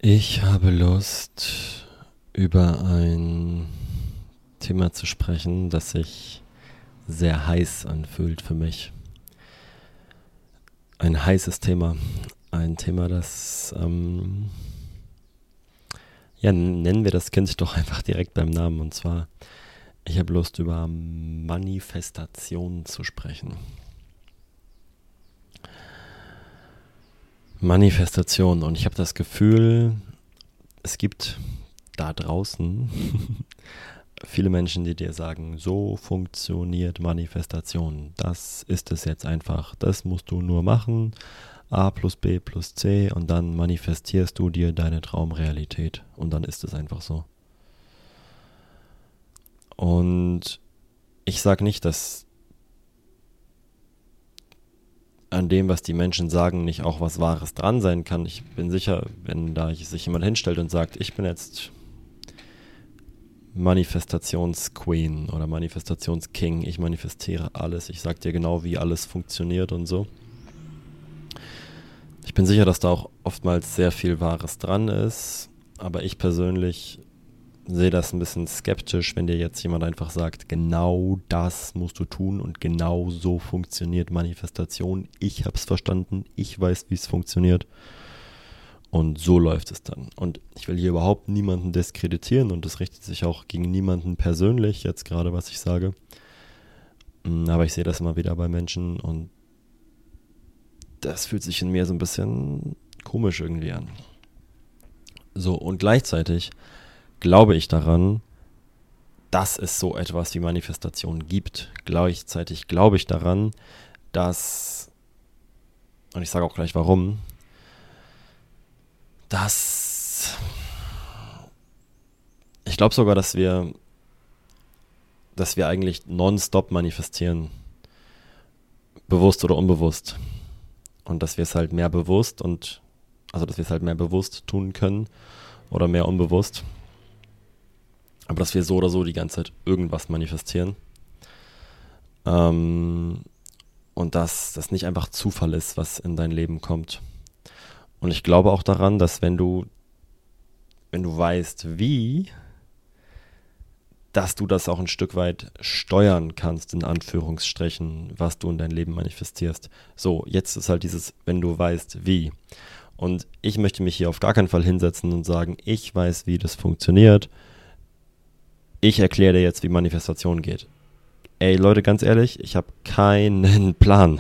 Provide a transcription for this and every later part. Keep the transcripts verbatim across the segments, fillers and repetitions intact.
Ich habe Lust, über ein Thema zu sprechen, das sich sehr heiß anfühlt für mich. Ein heißes Thema. Ein Thema, das, ähm, ja, nennen wir das Kind doch einfach direkt beim Namen. Und zwar, ich habe Lust, über Manifestation zu sprechen. Manifestation. Und ich habe das Gefühl, es gibt da draußen viele Menschen, die dir sagen, so funktioniert Manifestation. Das ist es jetzt einfach. Das musst du nur machen. A plus B plus C und dann manifestierst du dir deine Traumrealität. Und dann ist es einfach so. Und ich sage nicht, dass an dem, was die Menschen sagen, nicht auch was Wahres dran sein kann. Ich bin sicher, wenn da sich jemand hinstellt und sagt, ich bin jetzt Manifestationsqueen oder Manifestationsking, ich manifestiere alles, ich sag dir genau, wie alles funktioniert und so. Ich bin sicher, dass da auch oftmals sehr viel Wahres dran ist, aber ich persönlich sehe das ein bisschen skeptisch, wenn dir jetzt jemand einfach sagt, genau das musst du tun und genau so funktioniert Manifestation. Ich hab's verstanden, ich weiß, wie es funktioniert und so läuft es dann. Und ich will hier überhaupt niemanden diskreditieren und das richtet sich auch gegen niemanden persönlich, jetzt gerade, was ich sage. Aber ich sehe das immer wieder bei Menschen und das fühlt sich in mir so ein bisschen komisch irgendwie an. So, und gleichzeitig glaube ich daran, dass es so etwas wie Manifestation gibt. Gleichzeitig glaube ich daran, dass, und ich sage auch gleich warum, dass, ich glaube sogar, dass wir, dass wir eigentlich nonstop manifestieren. Bewusst oder unbewusst. Und dass wir es halt mehr bewusst und, also dass wir es halt mehr bewusst tun können oder mehr unbewusst. Aber dass wir so oder so die ganze Zeit irgendwas manifestieren. Ähm, und dass das nicht einfach Zufall ist, was in dein Leben kommt. Und ich glaube auch daran, dass wenn du, wenn du weißt, wie, dass du das auch ein Stück weit steuern kannst, in Anführungsstrichen, was du in dein Leben manifestierst. So, jetzt ist halt dieses, wenn du weißt, wie. Und ich möchte mich hier auf gar keinen Fall hinsetzen und sagen, ich weiß, wie das funktioniert. Ich erkläre dir jetzt, wie Manifestation geht. Ey, Leute, ganz ehrlich, ich habe keinen Plan.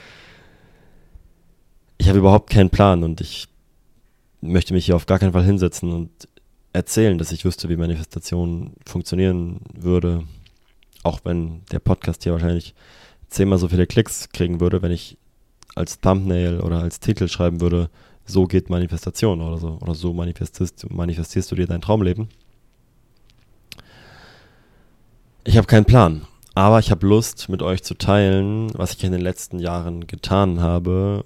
Ich habe überhaupt keinen Plan und ich möchte mich hier auf gar keinen Fall hinsetzen und erzählen, dass ich wüsste, wie Manifestation funktionieren würde. Auch wenn der Podcast hier wahrscheinlich zehnmal so viele Klicks kriegen würde, wenn ich als Thumbnail oder als Titel schreiben würde, so geht Manifestation oder so. Oder so manifestierst, manifestierst du dir dein Traumleben. Ich habe keinen Plan, aber ich habe Lust, mit euch zu teilen, was ich in den letzten Jahren getan habe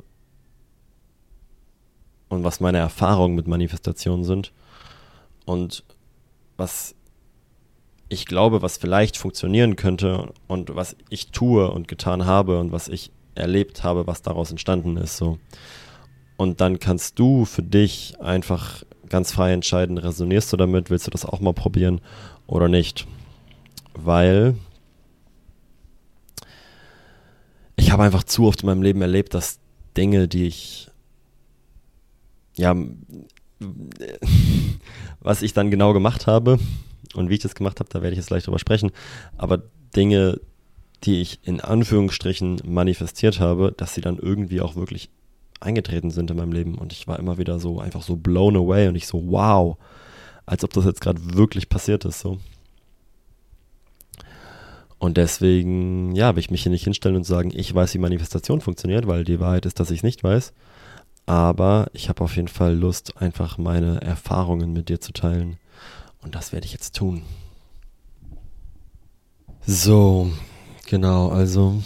und was meine Erfahrungen mit Manifestation sind und was ich glaube, was vielleicht funktionieren könnte und was ich tue und getan habe und was ich erlebt habe, was daraus entstanden ist. So. Und dann kannst du für dich einfach ganz frei entscheiden, resonierst du damit, willst du das auch mal probieren oder nicht. Weil ich habe einfach zu oft in meinem Leben erlebt, dass Dinge, die ich, ja, was ich dann genau gemacht habe und wie ich das gemacht habe, da werde ich jetzt gleich drüber sprechen, aber Dinge, die ich in Anführungsstrichen manifestiert habe, dass sie dann irgendwie auch wirklich eingetreten sind in meinem Leben und ich war immer wieder so, einfach so blown away und ich so, wow, als ob das jetzt gerade wirklich passiert ist, so. Und deswegen, ja, will ich mich hier nicht hinstellen und sagen, ich weiß, wie Manifestation funktioniert, weil die Wahrheit ist, dass ich es nicht weiß. Aber ich habe auf jeden Fall Lust, einfach meine Erfahrungen mit dir zu teilen. Und das werde ich jetzt tun. So, genau, also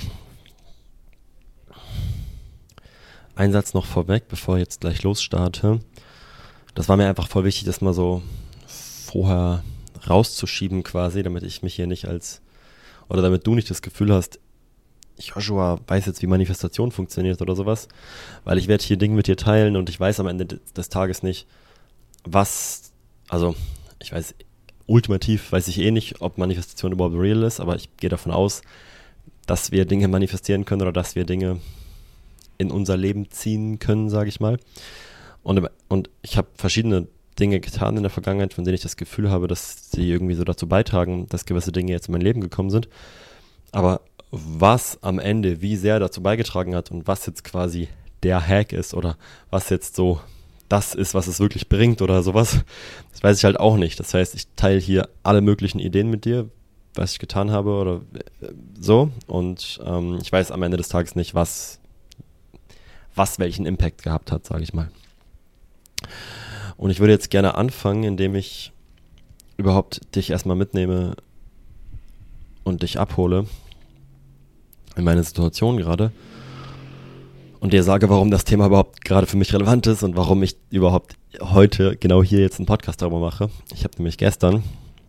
ein Satz noch vorweg, bevor ich jetzt gleich losstarte. Das war mir einfach voll wichtig, das mal so vorher rauszuschieben quasi, damit ich mich hier nicht als oder damit du nicht das Gefühl hast, Joshua weiß jetzt, wie Manifestation funktioniert oder sowas, weil ich werde hier Dinge mit dir teilen und ich weiß am Ende des Tages nicht, was, also ich weiß, ultimativ weiß ich eh nicht, ob Manifestation überhaupt real ist, aber ich gehe davon aus, dass wir Dinge manifestieren können oder dass wir Dinge in unser Leben ziehen können, sage ich mal. Und, und ich habe verschiedene Dinge getan in der Vergangenheit, von denen ich das Gefühl habe, dass sie irgendwie so dazu beitragen, dass gewisse Dinge jetzt in mein Leben gekommen sind. Aber was am Ende wie sehr dazu beigetragen hat und was jetzt quasi der Hack ist oder was jetzt so das ist, was es wirklich bringt oder sowas, das weiß ich halt auch nicht. Das heißt, ich teile hier alle möglichen Ideen mit dir, was ich getan habe oder so. Und ähm, ich weiß am Ende des Tages nicht, was, was welchen Impact gehabt hat, sage ich mal. Und ich würde jetzt gerne anfangen, indem ich überhaupt dich erstmal mitnehme und dich abhole in meine Situation gerade und dir sage, warum das Thema überhaupt gerade für mich relevant ist und warum ich überhaupt heute genau hier jetzt einen Podcast darüber mache. Ich habe nämlich gestern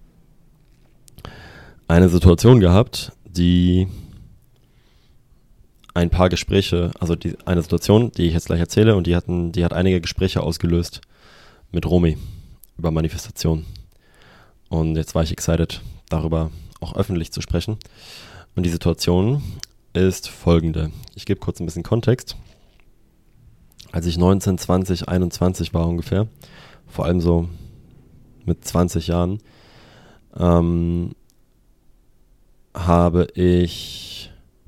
eine Situation gehabt, die ein paar Gespräche, also die, eine Situation, die ich jetzt gleich erzähle, und die hatten, die hat einige Gespräche ausgelöst mit Romy über Manifestation. Und jetzt war ich excited, darüber auch öffentlich zu sprechen. Und die Situation ist folgende. Ich gebe kurz ein bisschen Kontext. Als ich neunzehn, zwanzig, einundzwanzig war ungefähr, vor allem so mit zwanzig Jahren, ähm, habe ich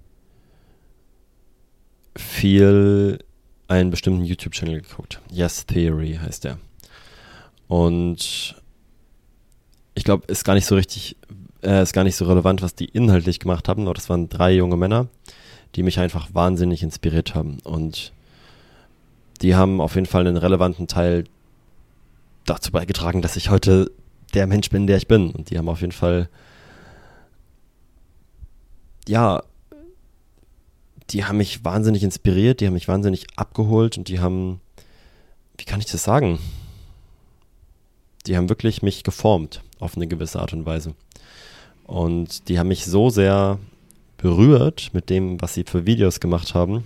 viel einen bestimmten YouTube-Channel geguckt. Yes Theory heißt der. Und ich glaube, ist gar nicht so richtig, äh, ist gar nicht so relevant, was die inhaltlich gemacht haben, aber das waren drei junge Männer, die mich einfach wahnsinnig inspiriert haben. Und die haben auf jeden Fall einen relevanten Teil dazu beigetragen, dass ich heute der Mensch bin, der ich bin. Und die haben auf jeden Fall, ja, die haben mich wahnsinnig inspiriert, die haben mich wahnsinnig abgeholt und die haben, wie kann ich das sagen? Die haben wirklich mich geformt auf eine gewisse Art und Weise. Und die haben mich so sehr berührt mit dem, was sie für Videos gemacht haben,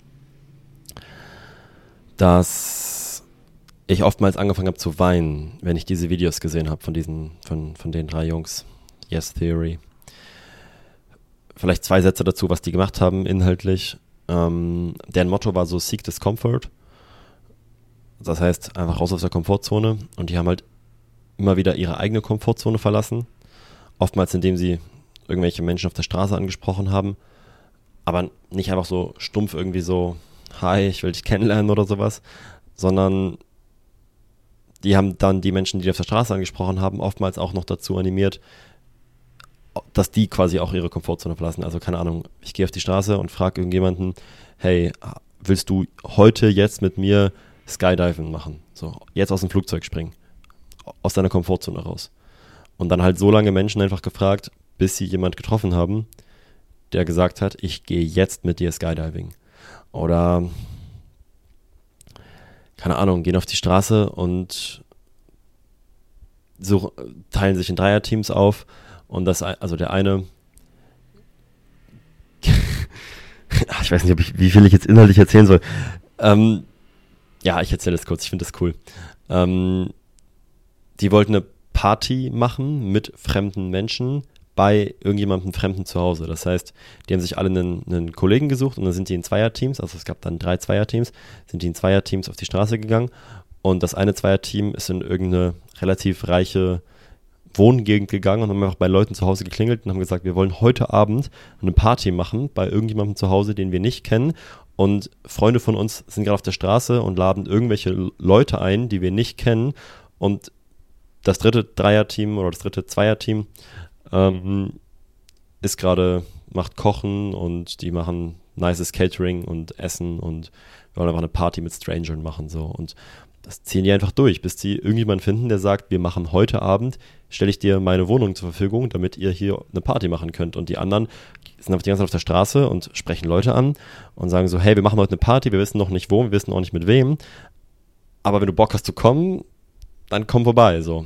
dass ich oftmals angefangen habe zu weinen, wenn ich diese Videos gesehen habe von diesen, von, von den drei Jungs. Yes Theory. Vielleicht zwei Sätze dazu, was die gemacht haben inhaltlich. Ähm, deren Motto war so Seek Discomfort. Das heißt, einfach raus aus der Komfortzone. Und die haben halt immer wieder ihre eigene Komfortzone verlassen. Oftmals, indem sie irgendwelche Menschen auf der Straße angesprochen haben. Aber nicht einfach so stumpf irgendwie so, hi, ich will dich kennenlernen oder sowas. Sondern die haben dann die Menschen, die, die auf der Straße angesprochen haben, oftmals auch noch dazu animiert, dass die quasi auch ihre Komfortzone verlassen. Also keine Ahnung, ich gehe auf die Straße und frage irgendjemanden, hey, willst du heute jetzt mit mir Skydiving machen? So, jetzt aus dem Flugzeug springen. Aus deiner Komfortzone raus. Und dann halt so lange Menschen einfach gefragt, bis sie jemand getroffen haben, der gesagt hat, ich gehe jetzt mit dir Skydiving. Oder, keine Ahnung, gehen auf die Straße und so teilen sich in Dreierteams auf. Und das, also der eine, ich weiß nicht, ob ich, wie viel ich jetzt inhaltlich erzählen soll. Ähm, ja, ich erzähle das kurz, ich finde das cool. Ähm, die wollten eine Party machen mit fremden Menschen bei irgendjemandem Fremden zu Hause. Das heißt, die haben sich alle einen, einen Kollegen gesucht und dann sind die in Zweierteams, also es gab dann drei Zweierteams, sind die in Zweierteams auf die Straße gegangen und das eine Zweierteam ist in irgendeine relativ reiche Wohngegend gegangen und haben einfach bei Leuten zu Hause geklingelt und haben gesagt, wir wollen heute Abend eine Party machen bei irgendjemandem zu Hause, den wir nicht kennen, und Freunde von uns sind gerade auf der Straße und laden irgendwelche Leute ein, die wir nicht kennen, und das dritte Dreierteam oder das dritte Zweierteam ähm, ist gerade, macht Kochen und die machen nices Catering und Essen und wir wollen einfach eine Party mit Strangern machen, so, und das ziehen die einfach durch, bis die irgendjemanden finden, der sagt, wir machen heute Abend, stelle ich dir meine Wohnung zur Verfügung, damit ihr hier eine Party machen könnt. Und die anderen sind einfach die ganze Zeit auf der Straße und sprechen Leute an und sagen so, hey, wir machen heute eine Party, wir wissen noch nicht wo, wir wissen auch nicht mit wem, aber wenn du Bock hast zu kommen, dann komm vorbei, so.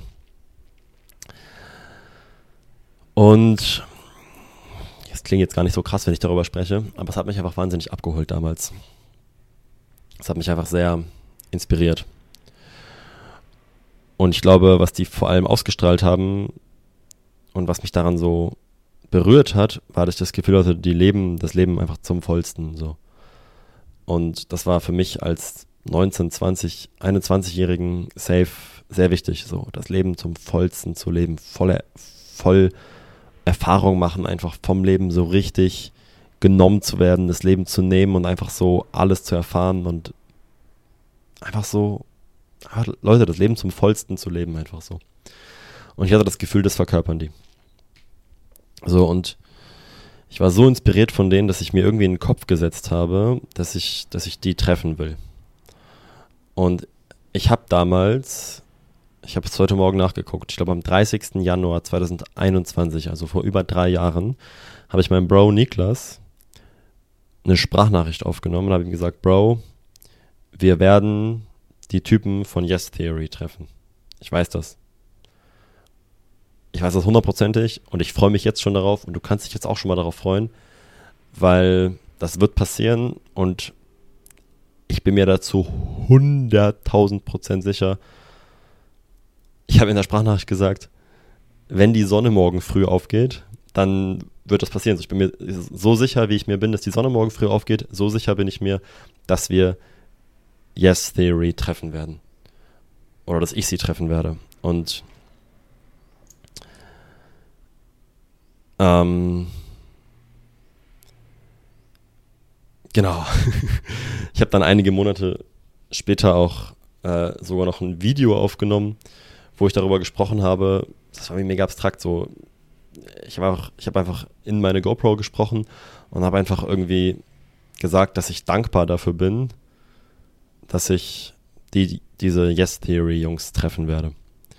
Und das klingt jetzt gar nicht so krass, wenn ich darüber spreche, aber es hat mich einfach wahnsinnig abgeholt damals. Es hat mich einfach sehr inspiriert. Und ich glaube, was die vor allem ausgestrahlt haben und was mich daran so berührt hat, war, dass ich das Gefühl hatte, die leben das Leben einfach zum vollsten, so. Und das war für mich als neunzehn, zwanzig, einundzwanzig-Jährigen safe sehr wichtig, so das Leben zum vollsten zu leben, volle, voll Erfahrung machen, einfach vom Leben so richtig genommen zu werden, das Leben zu nehmen und einfach so alles zu erfahren und einfach so, Leute, das Leben zum vollsten zu leben, einfach so. Und ich hatte das Gefühl, das verkörpern die. So, und ich war so inspiriert von denen, dass ich mir irgendwie in den Kopf gesetzt habe, dass ich, dass ich die treffen will. Und ich habe damals, ich habe es heute Morgen nachgeguckt, ich glaube am dreißigsten Januar zweitausendeinundzwanzig, also vor über drei Jahren, habe ich meinem Bro Niklas eine Sprachnachricht aufgenommen und habe ihm gesagt, Bro, wir werden die Typen von Yes Theory treffen. Ich weiß das. Ich weiß das hundertprozentig und ich freue mich jetzt schon darauf und du kannst dich jetzt auch schon mal darauf freuen, weil das wird passieren und ich bin mir dazu hunderttausend Prozent sicher. Ich habe in der Sprachnachricht gesagt, wenn die Sonne morgen früh aufgeht, dann wird das passieren. Ich bin mir so sicher, wie ich mir bin, dass die Sonne morgen früh aufgeht, so sicher bin ich mir, dass wir Yes Theory treffen werden. Oder dass ich sie treffen werde. Und ähm, genau. Ich habe dann einige Monate später auch äh, sogar noch ein Video aufgenommen, wo ich darüber gesprochen habe. Das war mir mega abstrakt. So, ich habe einfach, ich habe einfach in meine GoPro gesprochen und habe einfach irgendwie gesagt, dass ich dankbar dafür bin, dass ich die, diese Yes Theory Jungs treffen werde.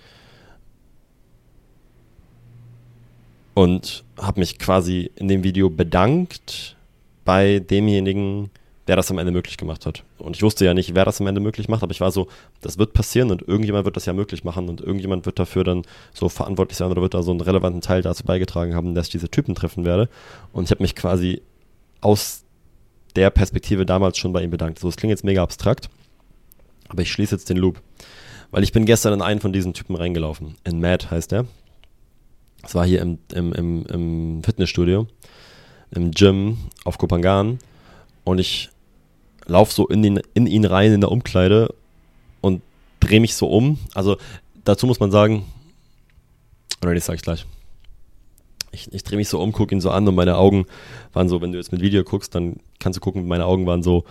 Und habe mich quasi in dem Video bedankt bei demjenigen, der das am Ende möglich gemacht hat. Und ich wusste ja nicht, wer das am Ende möglich macht, aber ich war so, das wird passieren und irgendjemand wird das ja möglich machen und irgendjemand wird dafür dann so verantwortlich sein oder wird da so einen relevanten Teil dazu beigetragen haben, dass ich diese Typen treffen werde. Und ich habe mich quasi aus der Perspektive damals schon bei ihm bedankt. So, es klingt jetzt mega abstrakt, aber ich schließe jetzt den Loop. Weil ich bin gestern in einen von diesen Typen reingelaufen. In Matt heißt der. Das war hier im, im, im, im Fitnessstudio, im Gym auf Kopangan. Und ich laufe so in, den, in ihn rein in der Umkleide und drehe mich so um. Also dazu muss man sagen, oder das sage ich gleich. Ich, ich drehe mich so um, gucke ihn so an und meine Augen waren so, wenn du jetzt mit Video guckst, dann kannst du gucken, meine Augen waren so,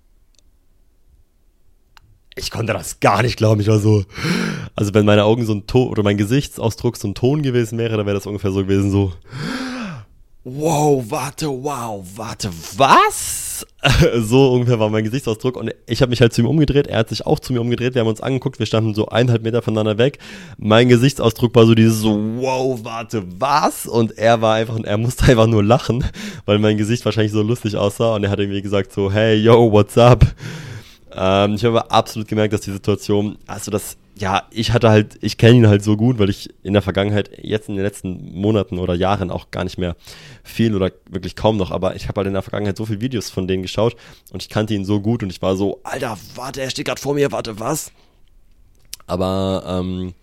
ich konnte das gar nicht glauben, ich war so, also wenn meine Augen so ein Ton, oder mein Gesichtsausdruck so ein Ton gewesen wäre, dann wäre das ungefähr so gewesen, so, wow, warte, wow, warte, was? So ungefähr war mein Gesichtsausdruck und ich habe mich halt zu ihm umgedreht, er hat sich auch zu mir umgedreht, wir haben uns angeguckt, wir standen so eineinhalb Meter voneinander weg, mein Gesichtsausdruck war so dieses so, wow, warte, was? Und er war einfach, er musste einfach nur lachen, weil mein Gesicht wahrscheinlich so lustig aussah und er hat irgendwie gesagt so, hey, yo, what's up? Ähm, ich habe absolut gemerkt, dass die Situation, also das, ja, ich hatte halt, ich kenne ihn halt so gut, weil ich in der Vergangenheit, jetzt in den letzten Monaten oder Jahren auch gar nicht mehr viel oder wirklich kaum noch, aber ich habe halt in der Vergangenheit so viele Videos von denen geschaut und ich kannte ihn so gut und ich war so, Alter, warte, er steht gerade vor mir, warte, was? Aber, ähm,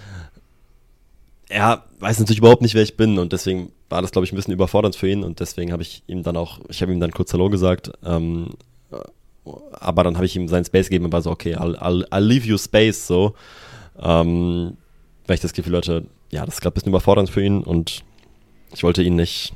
er weiß natürlich überhaupt nicht, wer ich bin und deswegen war das, glaube ich, ein bisschen überfordernd für ihn und deswegen habe ich ihm dann auch, ich habe ihm dann kurz Hallo gesagt, ähm, aber dann habe ich ihm seinen Space gegeben und war so, okay, I'll, I'll, I'll leave you space, so. Ähm, weil ich das Gefühl hatte, ja, das ist gerade ein bisschen überfordernd für ihn und ich wollte ihn nicht,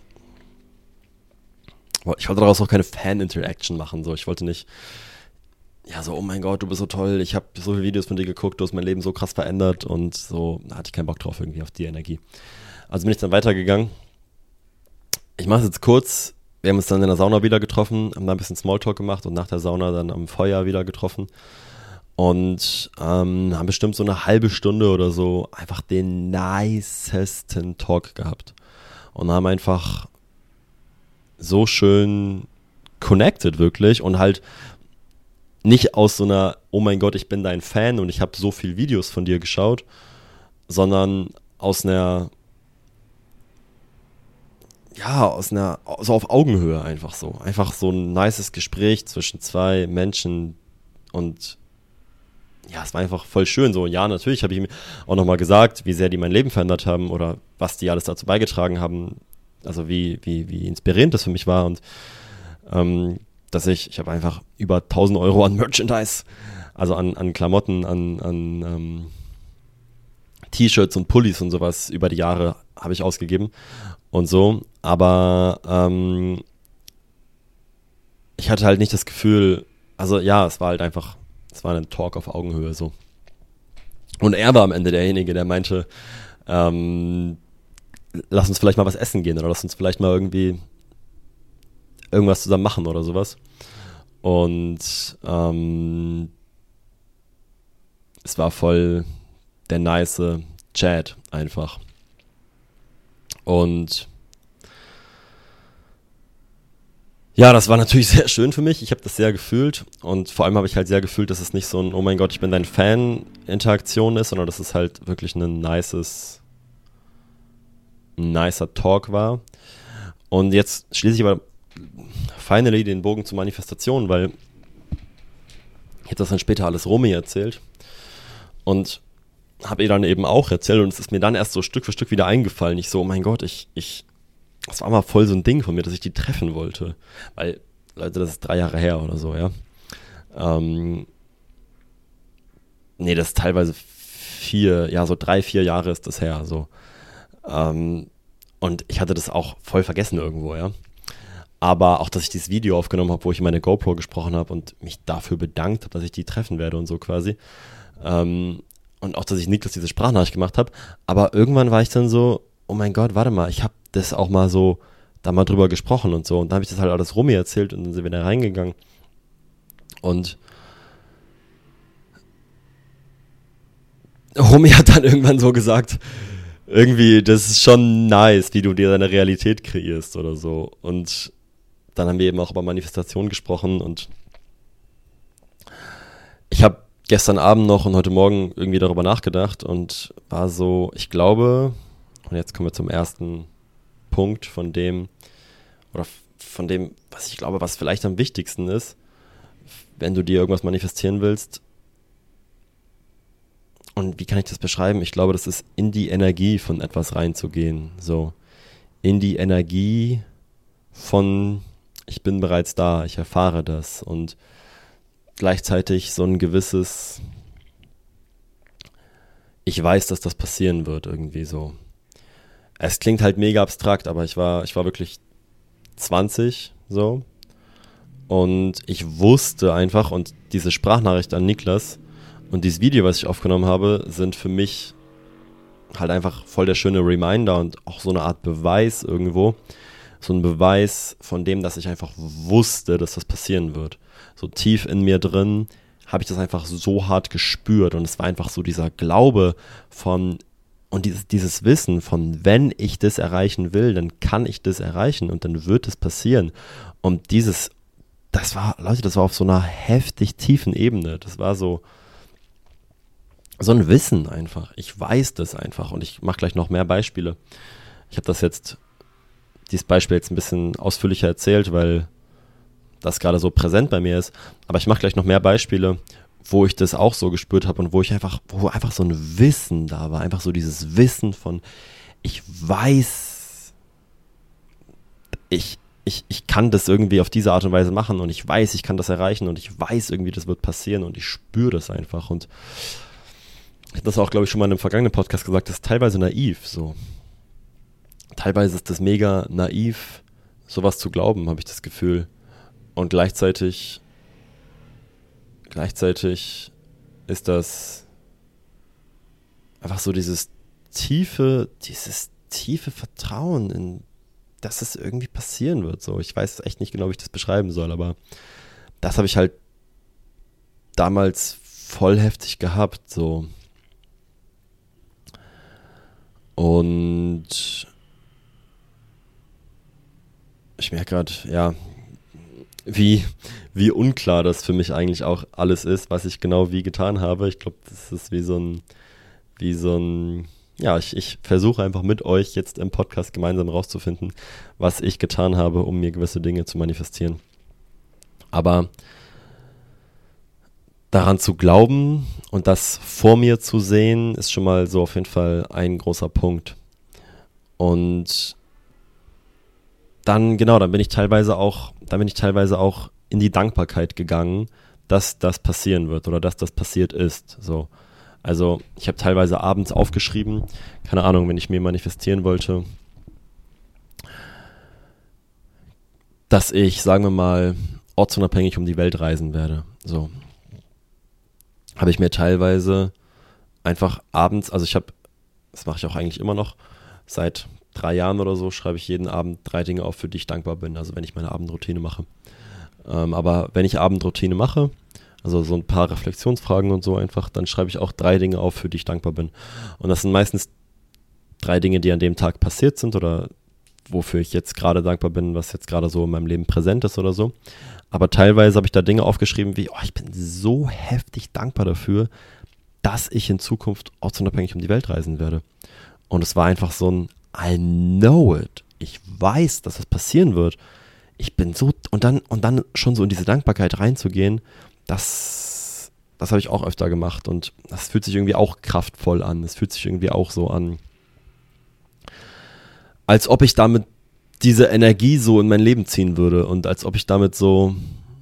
ich wollte daraus auch keine Fan-Interaction machen, so. Ich wollte nicht, ja, so, oh mein Gott, du bist so toll, ich habe so viele Videos von dir geguckt, du hast mein Leben so krass verändert und so, da hatte ich keinen Bock drauf irgendwie, auf die Energie. Also bin ich dann weitergegangen. Ich mache es jetzt kurz. Wir haben uns dann in der Sauna wieder getroffen, haben da ein bisschen Smalltalk gemacht und nach der Sauna dann am Feuer wieder getroffen und ähm, haben bestimmt so eine halbe Stunde oder so einfach den nicesten Talk gehabt und haben einfach so schön connected wirklich und halt nicht aus so einer, oh mein Gott, ich bin dein Fan und ich habe so viele Videos von dir geschaut, sondern aus einer, ja, aus einer, so auf Augenhöhe einfach so. Einfach so ein nices Gespräch zwischen zwei Menschen und ja, es war einfach voll schön so. Und ja, natürlich habe ich mir auch nochmal gesagt, wie sehr die mein Leben verändert haben oder was die alles dazu beigetragen haben, also wie, wie, wie inspirierend das für mich war und ähm, dass ich, ich habe einfach über tausend Euro an Merchandise, also an, an Klamotten, an, an ähm, T-Shirts und Pullis und sowas über die Jahre habe ich ausgegeben und so, aber ähm, ich hatte halt nicht das Gefühl, also ja, es war halt einfach, es war ein Talk auf Augenhöhe so. Und er war am Ende derjenige, der meinte, ähm, lass uns vielleicht mal was essen gehen oder lass uns vielleicht mal irgendwie irgendwas zusammen machen oder sowas. Und ähm, es war voll der nice Chat einfach. Und ja, das war natürlich sehr schön für mich. Ich habe das sehr gefühlt und vor allem habe ich halt sehr gefühlt, dass es nicht so ein oh mein Gott, ich bin dein Fan-Interaktion ist, sondern dass es halt wirklich ein nices, ein nicer Talk war. Und jetzt schließe ich aber finally den Bogen zur Manifestation, weil ich habe das dann später alles Romy erzählt und habe ihr dann eben auch erzählt und es ist mir dann erst so Stück für Stück wieder eingefallen. Ich so, oh mein Gott, ich, ich, das war mal voll so ein Ding von mir, dass ich die treffen wollte. Weil, Leute, das ist drei Jahre her oder so, ja. Ähm, nee, das ist teilweise vier, ja, so drei, vier Jahre ist das her, so. Ähm, und ich hatte das auch voll vergessen irgendwo, ja. Aber auch, dass ich dieses Video aufgenommen habe, wo ich in meine GoPro gesprochen habe und mich dafür bedankt habe, dass ich die treffen werde und so quasi. Ähm, und auch, dass ich Niklas diese Sprachnachricht gemacht habe. Aber irgendwann war ich dann so, oh mein Gott, warte mal, ich habe das auch mal so, da mal drüber gesprochen und so. Und dann habe ich das halt alles Romy erzählt und dann sind wir da reingegangen. Und Romy hat dann irgendwann so gesagt, irgendwie, das ist schon nice, wie du dir deine Realität kreierst oder so. Und dann haben wir eben auch über Manifestation gesprochen und ich habe gestern Abend noch und heute Morgen irgendwie darüber nachgedacht und war so, ich glaube, und jetzt kommen wir zum ersten Punkt von dem, oder von dem, was ich glaube, was vielleicht am wichtigsten ist, wenn du dir irgendwas manifestieren willst. Und wie kann ich das beschreiben? Ich glaube, das ist in die Energie von etwas reinzugehen. So, in die Energie von, ich bin bereits da, ich erfahre das und gleichzeitig so ein gewisses, ich weiß, dass das passieren wird, irgendwie so. Es klingt halt mega abstrakt, aber ich war, ich war wirklich zwanzig, so. Und ich wusste einfach, und diese Sprachnachricht an Niklas und dieses Video, was ich aufgenommen habe, sind für mich halt einfach voll der schöne Reminder und auch so eine Art Beweis irgendwo. So ein Beweis von dem, dass ich einfach wusste, dass das passieren wird. So tief in mir drin habe ich das einfach so hart gespürt und es war einfach so dieser Glaube von und dieses, dieses Wissen von, wenn ich das erreichen will, dann kann ich das erreichen und dann wird es passieren. Und dieses, das war, Leute, das war auf so einer heftig tiefen Ebene. Das war so, so ein Wissen einfach. Ich weiß das einfach und ich mache gleich noch mehr Beispiele. Ich habe das jetzt, dieses Beispiel jetzt ein bisschen ausführlicher erzählt, weil das gerade so präsent bei mir ist. Aber ich mache gleich noch mehr Beispiele, wo ich das auch so gespürt habe und wo ich einfach, wo einfach so ein Wissen da war. Einfach so dieses Wissen von, ich weiß, ich, ich, ich kann das irgendwie auf diese Art und Weise machen und ich weiß, ich kann das erreichen und ich weiß irgendwie, das wird passieren und ich spüre das einfach. Und ich habe das auch, glaube ich, schon mal in einem vergangenen Podcast gesagt, das ist teilweise naiv so. Teilweise ist das mega naiv, sowas zu glauben, habe ich das Gefühl. Und gleichzeitig, gleichzeitig ist das einfach so dieses tiefe, dieses tiefe Vertrauen in, dass es irgendwie passieren wird. So, ich weiß echt nicht genau, wie ich das beschreiben soll, aber das habe ich halt damals voll heftig gehabt, so. Und ich merke gerade, ja, wie, wie unklar das für mich eigentlich auch alles ist, was ich genau wie getan habe. Ich glaube, das ist wie so ein, wie so ein, ja, ich, ich versuche einfach mit euch jetzt im Podcast gemeinsam rauszufinden, was ich getan habe, um mir gewisse Dinge zu manifestieren. Aber daran zu glauben und das vor mir zu sehen, ist schon mal so auf jeden Fall ein großer Punkt. Und dann, genau, dann bin ich teilweise auch, dann bin ich teilweise auch in die Dankbarkeit gegangen, dass das passieren wird oder dass das passiert ist. So. Also ich habe teilweise abends aufgeschrieben, keine Ahnung, wenn ich mir manifestieren wollte, dass ich, sagen wir mal, ortsunabhängig um die Welt reisen werde. So. Habe ich mir teilweise einfach abends, also ich habe, das mache ich auch eigentlich immer noch, seit drei Jahren oder so schreibe ich jeden Abend drei Dinge auf, für die ich dankbar bin, also wenn ich meine Abendroutine mache. Ähm, aber wenn ich Abendroutine mache, also so ein paar Reflexionsfragen und so einfach, dann schreibe ich auch drei Dinge auf, für die ich dankbar bin. Und das sind meistens drei Dinge, die an dem Tag passiert sind oder wofür ich jetzt gerade dankbar bin, was jetzt gerade so in meinem Leben präsent ist oder so. Aber teilweise habe ich da Dinge aufgeschrieben wie, oh, ich bin so heftig dankbar dafür, dass ich in Zukunft ortsunabhängig um die Welt reisen werde. Und es war einfach so ein I know it. Ich weiß, dass das passieren wird. Ich bin so, und dann, und dann schon so in diese Dankbarkeit reinzugehen, das, das habe ich auch öfter gemacht und das fühlt sich irgendwie auch kraftvoll an. Es fühlt sich irgendwie auch so an, als ob ich damit diese Energie so in mein Leben ziehen würde und als ob ich damit so,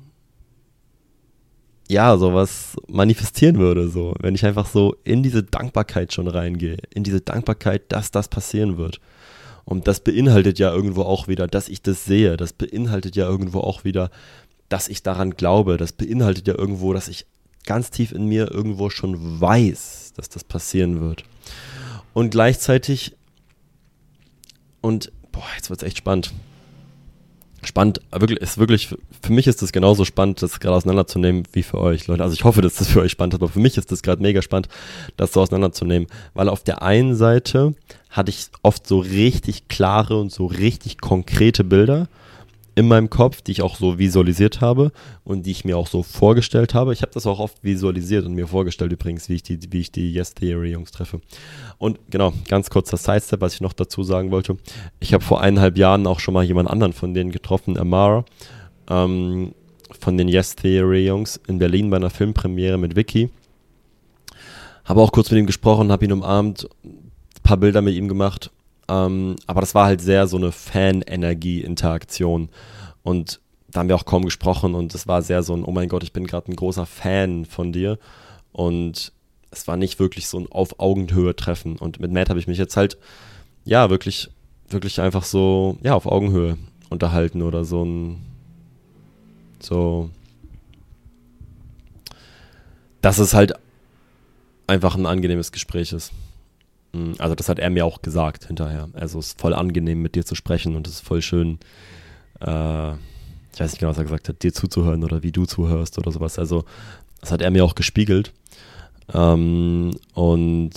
ja, sowas manifestieren würde, so, wenn ich einfach so in diese Dankbarkeit schon reingehe, in diese Dankbarkeit, dass das passieren wird. Und das beinhaltet ja irgendwo auch wieder, dass ich das sehe, das beinhaltet ja irgendwo auch wieder, dass ich daran glaube, das beinhaltet ja irgendwo, dass ich ganz tief in mir irgendwo schon weiß, dass das passieren wird. Und gleichzeitig, und boah, jetzt wird es echt spannend. Spannend, wirklich, ist wirklich, für mich ist das genauso spannend, das gerade auseinanderzunehmen wie für euch, Leute. Also ich hoffe, dass das für euch spannend ist, aber für mich ist das gerade mega spannend, das so auseinanderzunehmen. Weil auf der einen Seite hatte ich oft so richtig klare und so richtig konkrete Bilder in meinem Kopf, die ich auch so visualisiert habe und die ich mir auch so vorgestellt habe. Ich habe das auch oft visualisiert und mir vorgestellt übrigens, wie ich die, wie ich die Yes Theory Jungs treffe. Und genau, ganz kurzer Sidestep, was ich noch dazu sagen wollte. Ich habe vor eineinhalb Jahren auch schon mal jemand anderen von denen getroffen, Amara, ähm, von den Yes Theory Jungs in Berlin bei einer Filmpremiere mit Vicky. Habe auch kurz mit ihm gesprochen, habe ihn umarmt, ein paar Bilder mit ihm gemacht. Um, aber das war halt sehr so eine Fan-Energie-Interaktion und da haben wir auch kaum gesprochen und es war sehr so ein, oh mein Gott, ich bin gerade ein großer Fan von dir und es war nicht wirklich so ein auf Augenhöhe Treffen und mit Matt habe ich mich jetzt halt, ja, wirklich, wirklich einfach so, ja, auf Augenhöhe unterhalten oder so ein, so, dass es halt einfach ein angenehmes Gespräch ist. Also das hat er mir auch gesagt hinterher. Also es ist voll angenehm, mit dir zu sprechen und es ist voll schön, äh, ich weiß nicht genau, was er gesagt hat, dir zuzuhören oder wie du zuhörst oder sowas. Also das hat er mir auch gespiegelt. Ähm, und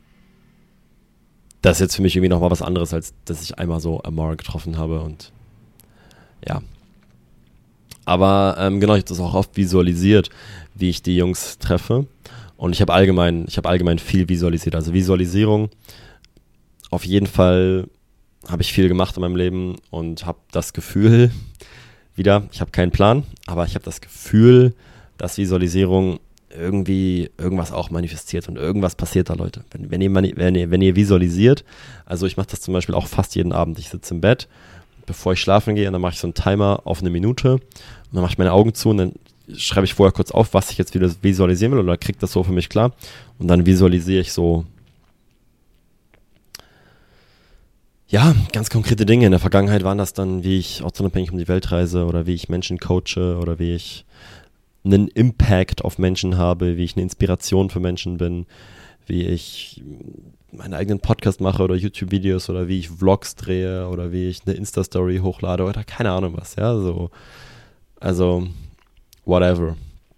das ist jetzt für mich irgendwie nochmal was anderes, als dass ich einmal so Amara getroffen habe und ja. Aber ähm, genau, ich habe das auch oft visualisiert, wie ich die Jungs treffe. Und ich habe allgemein, ich habe allgemein viel visualisiert. Also Visualisierung, auf jeden Fall habe ich viel gemacht in meinem Leben und habe das Gefühl, wieder, ich habe keinen Plan, aber ich habe das Gefühl, dass Visualisierung irgendwie irgendwas auch manifestiert und irgendwas passiert da, Leute. Wenn, wenn, ihr, wenn, ihr, wenn ihr visualisiert, also ich mache das zum Beispiel auch fast jeden Abend. Ich sitze im Bett, bevor ich schlafen gehe und dann mache ich so einen Timer auf eine Minute und dann mache ich meine Augen zu und dann schreibe ich vorher kurz auf, was ich jetzt wieder visualisieren will oder kriege das so für mich klar und dann visualisiere ich so ja, ganz konkrete Dinge. In der Vergangenheit waren das dann, wie ich ortsunabhängig um die Welt reise oder wie ich Menschen coache oder wie ich einen Impact auf Menschen habe, wie ich eine Inspiration für Menschen bin, wie ich meinen eigenen Podcast mache oder YouTube-Videos oder wie ich Vlogs drehe oder wie ich eine Insta-Story hochlade oder keine Ahnung was, ja, so, also whatever.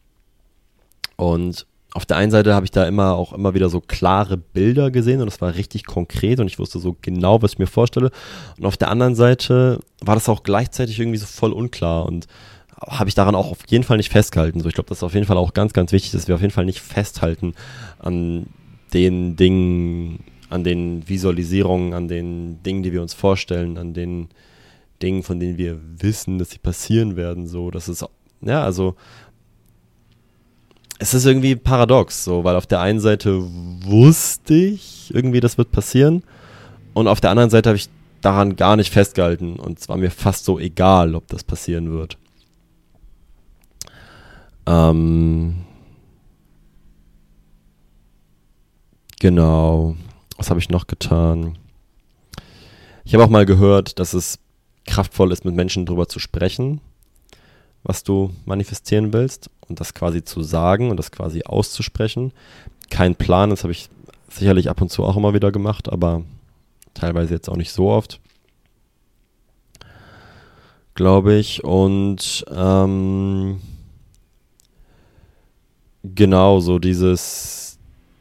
Und auf der einen Seite habe ich da immer auch immer wieder so klare Bilder gesehen und das war richtig konkret und ich wusste so genau, was ich mir vorstelle. Und auf der anderen Seite war das auch gleichzeitig irgendwie so voll unklar und habe ich daran auch auf jeden Fall nicht festgehalten. So, ich glaube, das ist auf jeden Fall auch ganz, ganz wichtig, dass wir auf jeden Fall nicht festhalten an den Dingen, an den Visualisierungen, an den Dingen, die wir uns vorstellen, an den Dingen, von denen wir wissen, dass sie passieren werden. So, das ist ja, also es ist irgendwie paradox, so, weil auf der einen Seite wusste ich irgendwie, das wird passieren und auf der anderen Seite habe ich daran gar nicht festgehalten und es war mir fast so egal, ob das passieren wird. Ähm, genau. Was habe ich noch getan? Ich habe auch mal gehört, dass es kraftvoll ist, mit Menschen drüber zu sprechen, was du manifestieren willst und das quasi zu sagen und das quasi auszusprechen. Kein Plan, das habe ich sicherlich ab und zu auch immer wieder gemacht, aber teilweise jetzt auch nicht so oft, glaube ich. Und ähm, genau, so dieses,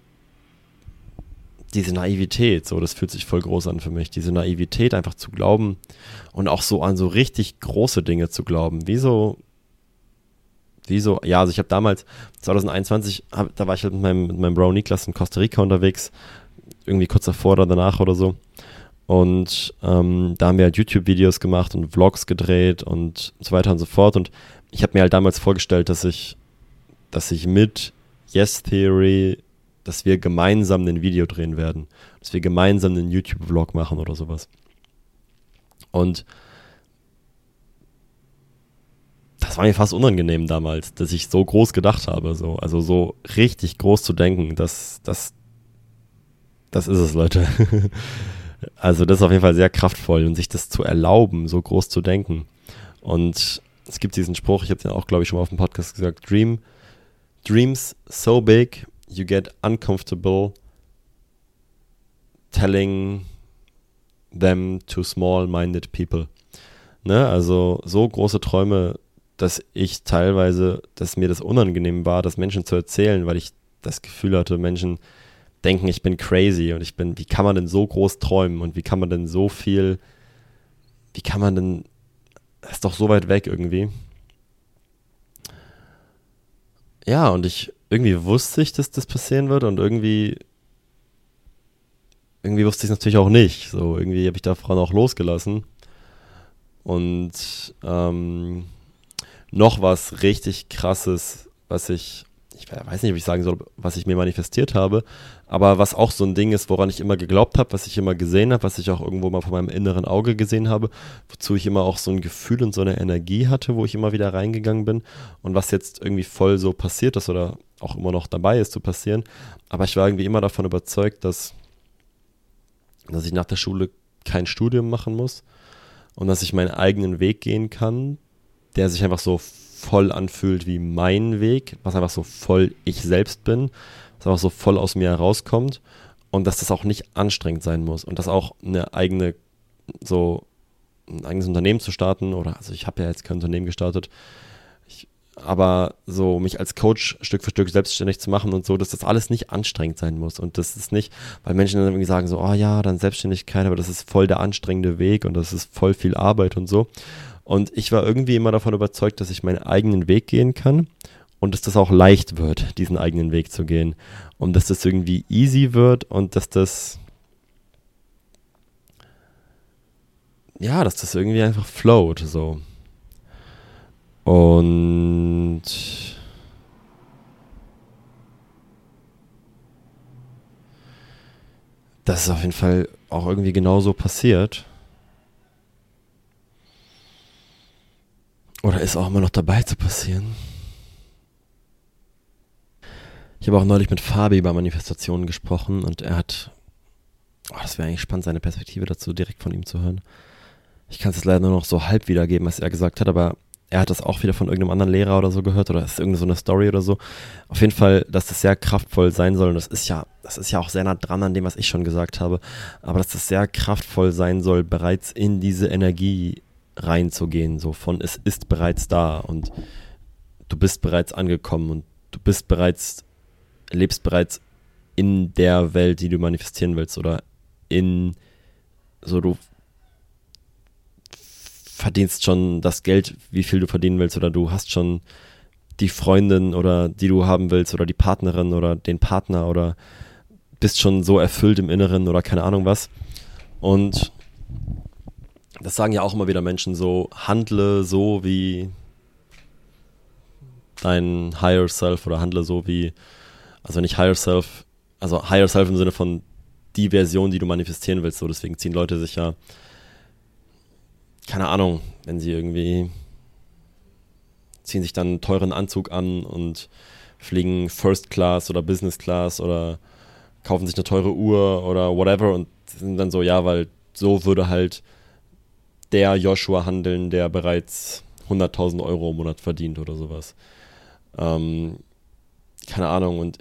diese Naivität, so, das fühlt sich voll groß an für mich. Diese Naivität, einfach zu glauben und auch so an so richtig große Dinge zu glauben. Wie so, wie so, ja, also ich habe damals, zwanzig einundzwanzig, hab, da war ich halt mit meinem, mit meinem Bro Niklas in Costa Rica unterwegs, irgendwie kurz davor oder danach oder so. Und ähm, da haben wir halt YouTube-Videos gemacht und Vlogs gedreht und so weiter und so fort. Und ich habe mir halt damals vorgestellt, dass ich, dass ich mit Yes Theory, dass wir gemeinsam ein Video drehen werden. Dass wir gemeinsam einen YouTube-Vlog machen oder sowas. Und das war mir fast unangenehm damals, dass ich so groß gedacht habe. So. Also so richtig groß zu denken, das, das, das ist es, Leute. Also das ist auf jeden Fall sehr kraftvoll und sich das zu erlauben, so groß zu denken. Und es gibt diesen Spruch, ich habe den auch, glaube ich, schon mal auf dem Podcast gesagt, Dream, Dreams so big, you get uncomfortable telling them to small-minded people. Ne? Also so große Träume, dass ich teilweise, dass mir das unangenehm war, das Menschen zu erzählen, weil ich das Gefühl hatte, Menschen denken, ich bin crazy und ich bin, wie kann man denn so groß träumen und wie kann man denn so viel, wie kann man denn, das ist doch so weit weg irgendwie. Ja, und ich, irgendwie wusste ich, dass das passieren wird und irgendwie, irgendwie wusste ich es natürlich auch nicht. So, irgendwie habe ich davon auch losgelassen. Und ähm, noch was richtig krasses, was ich, ich weiß nicht, ob ich sagen soll, was ich mir manifestiert habe, aber was auch so ein Ding ist, woran ich immer geglaubt habe, was ich immer gesehen habe, was ich auch irgendwo mal von meinem inneren Auge gesehen habe, wozu ich immer auch so ein Gefühl und so eine Energie hatte, wo ich immer wieder reingegangen bin und was jetzt irgendwie voll so passiert ist oder auch immer noch dabei ist zu passieren. Aber ich war irgendwie immer davon überzeugt, dass, dass ich nach der Schule kein Studium machen muss und dass ich meinen eigenen Weg gehen kann, der sich einfach so voll anfühlt wie mein Weg, was einfach so voll ich selbst bin, was einfach so voll aus mir herauskommt und dass das auch nicht anstrengend sein muss und dass auch eine eigene, so ein eigenes Unternehmen zu starten oder, also ich habe ja jetzt kein Unternehmen gestartet, ich, aber so mich als Coach Stück für Stück selbstständig zu machen und so, dass das alles nicht anstrengend sein muss und das ist nicht, weil Menschen dann irgendwie sagen so, oh ja, dann Selbstständigkeit, aber das ist voll der anstrengende Weg und das ist voll viel Arbeit und so. Und ich war irgendwie immer davon überzeugt, dass ich meinen eigenen Weg gehen kann und dass das auch leicht wird, diesen eigenen Weg zu gehen. Und dass das irgendwie easy wird und dass das, ja, dass das irgendwie einfach float, so. Und das ist auf jeden Fall auch irgendwie genauso passiert. Oder ist auch immer noch dabei zu passieren. Ich habe auch neulich mit Fabi über Manifestationen gesprochen und er hat, oh, das wäre eigentlich spannend, seine Perspektive dazu direkt von ihm zu hören. Ich kann es jetzt leider nur noch so halb wiedergeben, was er gesagt hat, aber er hat das auch wieder von irgendeinem anderen Lehrer oder so gehört oder ist irgendeine so eine Story oder so. Auf jeden Fall, dass das sehr kraftvoll sein soll und das ist ja, das ist ja auch sehr nah dran an dem, was ich schon gesagt habe, aber dass das sehr kraftvoll sein soll, bereits in diese Energie reinzugehen, so von es ist bereits da und du bist bereits angekommen und du bist bereits, lebst bereits in der Welt, die du manifestieren willst oder in, so du verdienst schon das Geld, wie viel du verdienen willst oder du hast schon die Freundin oder die du haben willst oder die Partnerin oder den Partner oder bist schon so erfüllt im Inneren oder keine Ahnung was und das sagen ja auch immer wieder Menschen so, handle so wie, dein Higher Self oder handle so wie, also nicht Higher Self, also Higher Self im Sinne von die Version, die du manifestieren willst. So, deswegen ziehen Leute sich ja, keine Ahnung, wenn sie irgendwie ziehen sich dann einen teuren Anzug an und fliegen First Class oder Business Class oder kaufen sich eine teure Uhr oder whatever und sind dann so, ja, weil so würde halt der Joshua handeln, der bereits hunderttausend Euro im Monat verdient oder sowas. Ähm, keine Ahnung, und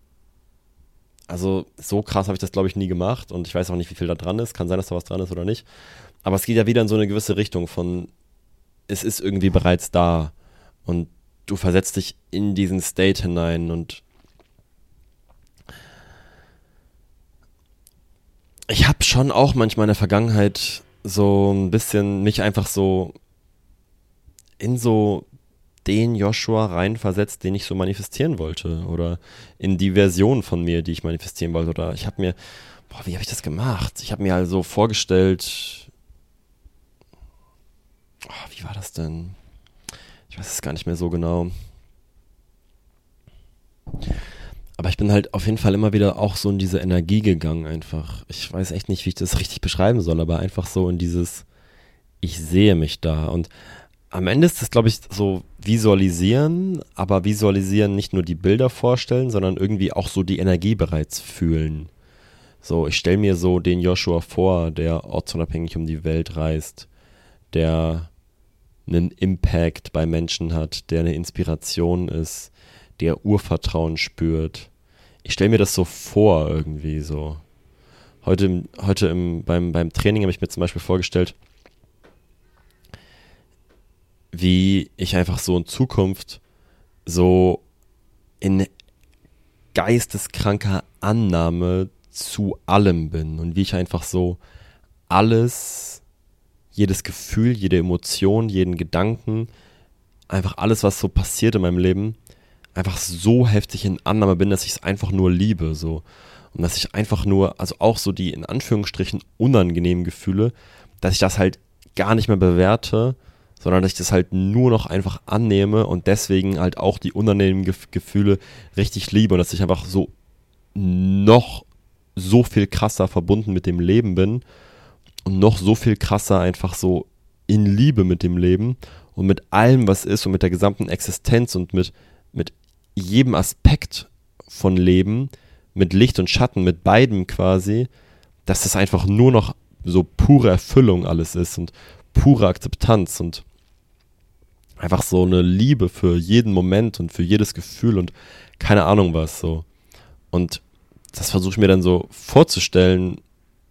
also so krass habe ich das, glaube ich, nie gemacht und ich weiß auch nicht, wie viel da dran ist. Kann sein, dass da was dran ist oder nicht. Aber es geht ja wieder in so eine gewisse Richtung von, es ist irgendwie bereits da und du versetzt dich in diesen State hinein und ich habe schon auch manchmal in der Vergangenheit so ein bisschen mich einfach so in so den Joshua reinversetzt, den ich so manifestieren wollte oder in die Version von mir, die ich manifestieren wollte oder ich habe mir, boah, wie habe ich das gemacht? Ich habe mir also vorgestellt, oh, wie war das denn? Ich weiß es gar nicht mehr so genau. Aber ich bin halt auf jeden Fall immer wieder auch so in diese Energie gegangen einfach. Ich weiß echt nicht, wie ich das richtig beschreiben soll, aber einfach so in dieses, ich sehe mich da. Und am Ende ist das, glaube ich, so visualisieren, aber visualisieren nicht nur die Bilder vorstellen, sondern irgendwie auch so die Energie bereits fühlen. So, ich stelle mir so den Joshua vor, der ortsunabhängig um die Welt reist, der einen Impact bei Menschen hat, der eine Inspiration ist, der Urvertrauen spürt. Ich stelle mir das so vor irgendwie so. Heute, heute im, beim, beim Training habe ich mir zum Beispiel vorgestellt, wie ich einfach so in Zukunft so in geisteskranker Annahme zu allem bin und wie ich einfach so alles, jedes Gefühl, jede Emotion, jeden Gedanken, einfach alles, was so passiert in meinem Leben, einfach so heftig in Annahme bin, dass ich es einfach nur liebe, so. Und dass ich einfach nur, also auch so die in Anführungsstrichen unangenehmen Gefühle, dass ich das halt gar nicht mehr bewerte, sondern dass ich das halt nur noch einfach annehme und deswegen halt auch die unangenehmen Gef- Gefühle richtig liebe und dass ich einfach so noch so viel krasser verbunden mit dem Leben bin und noch so viel krasser einfach so in Liebe mit dem Leben und mit allem, was ist und mit der gesamten Existenz und mit, mit jedem Aspekt von Leben, mit Licht und Schatten, mit beidem quasi, dass das einfach nur noch so pure Erfüllung alles ist und pure Akzeptanz und einfach so eine Liebe für jeden Moment und für jedes Gefühl und keine Ahnung was so. Und das versuche ich mir dann so vorzustellen,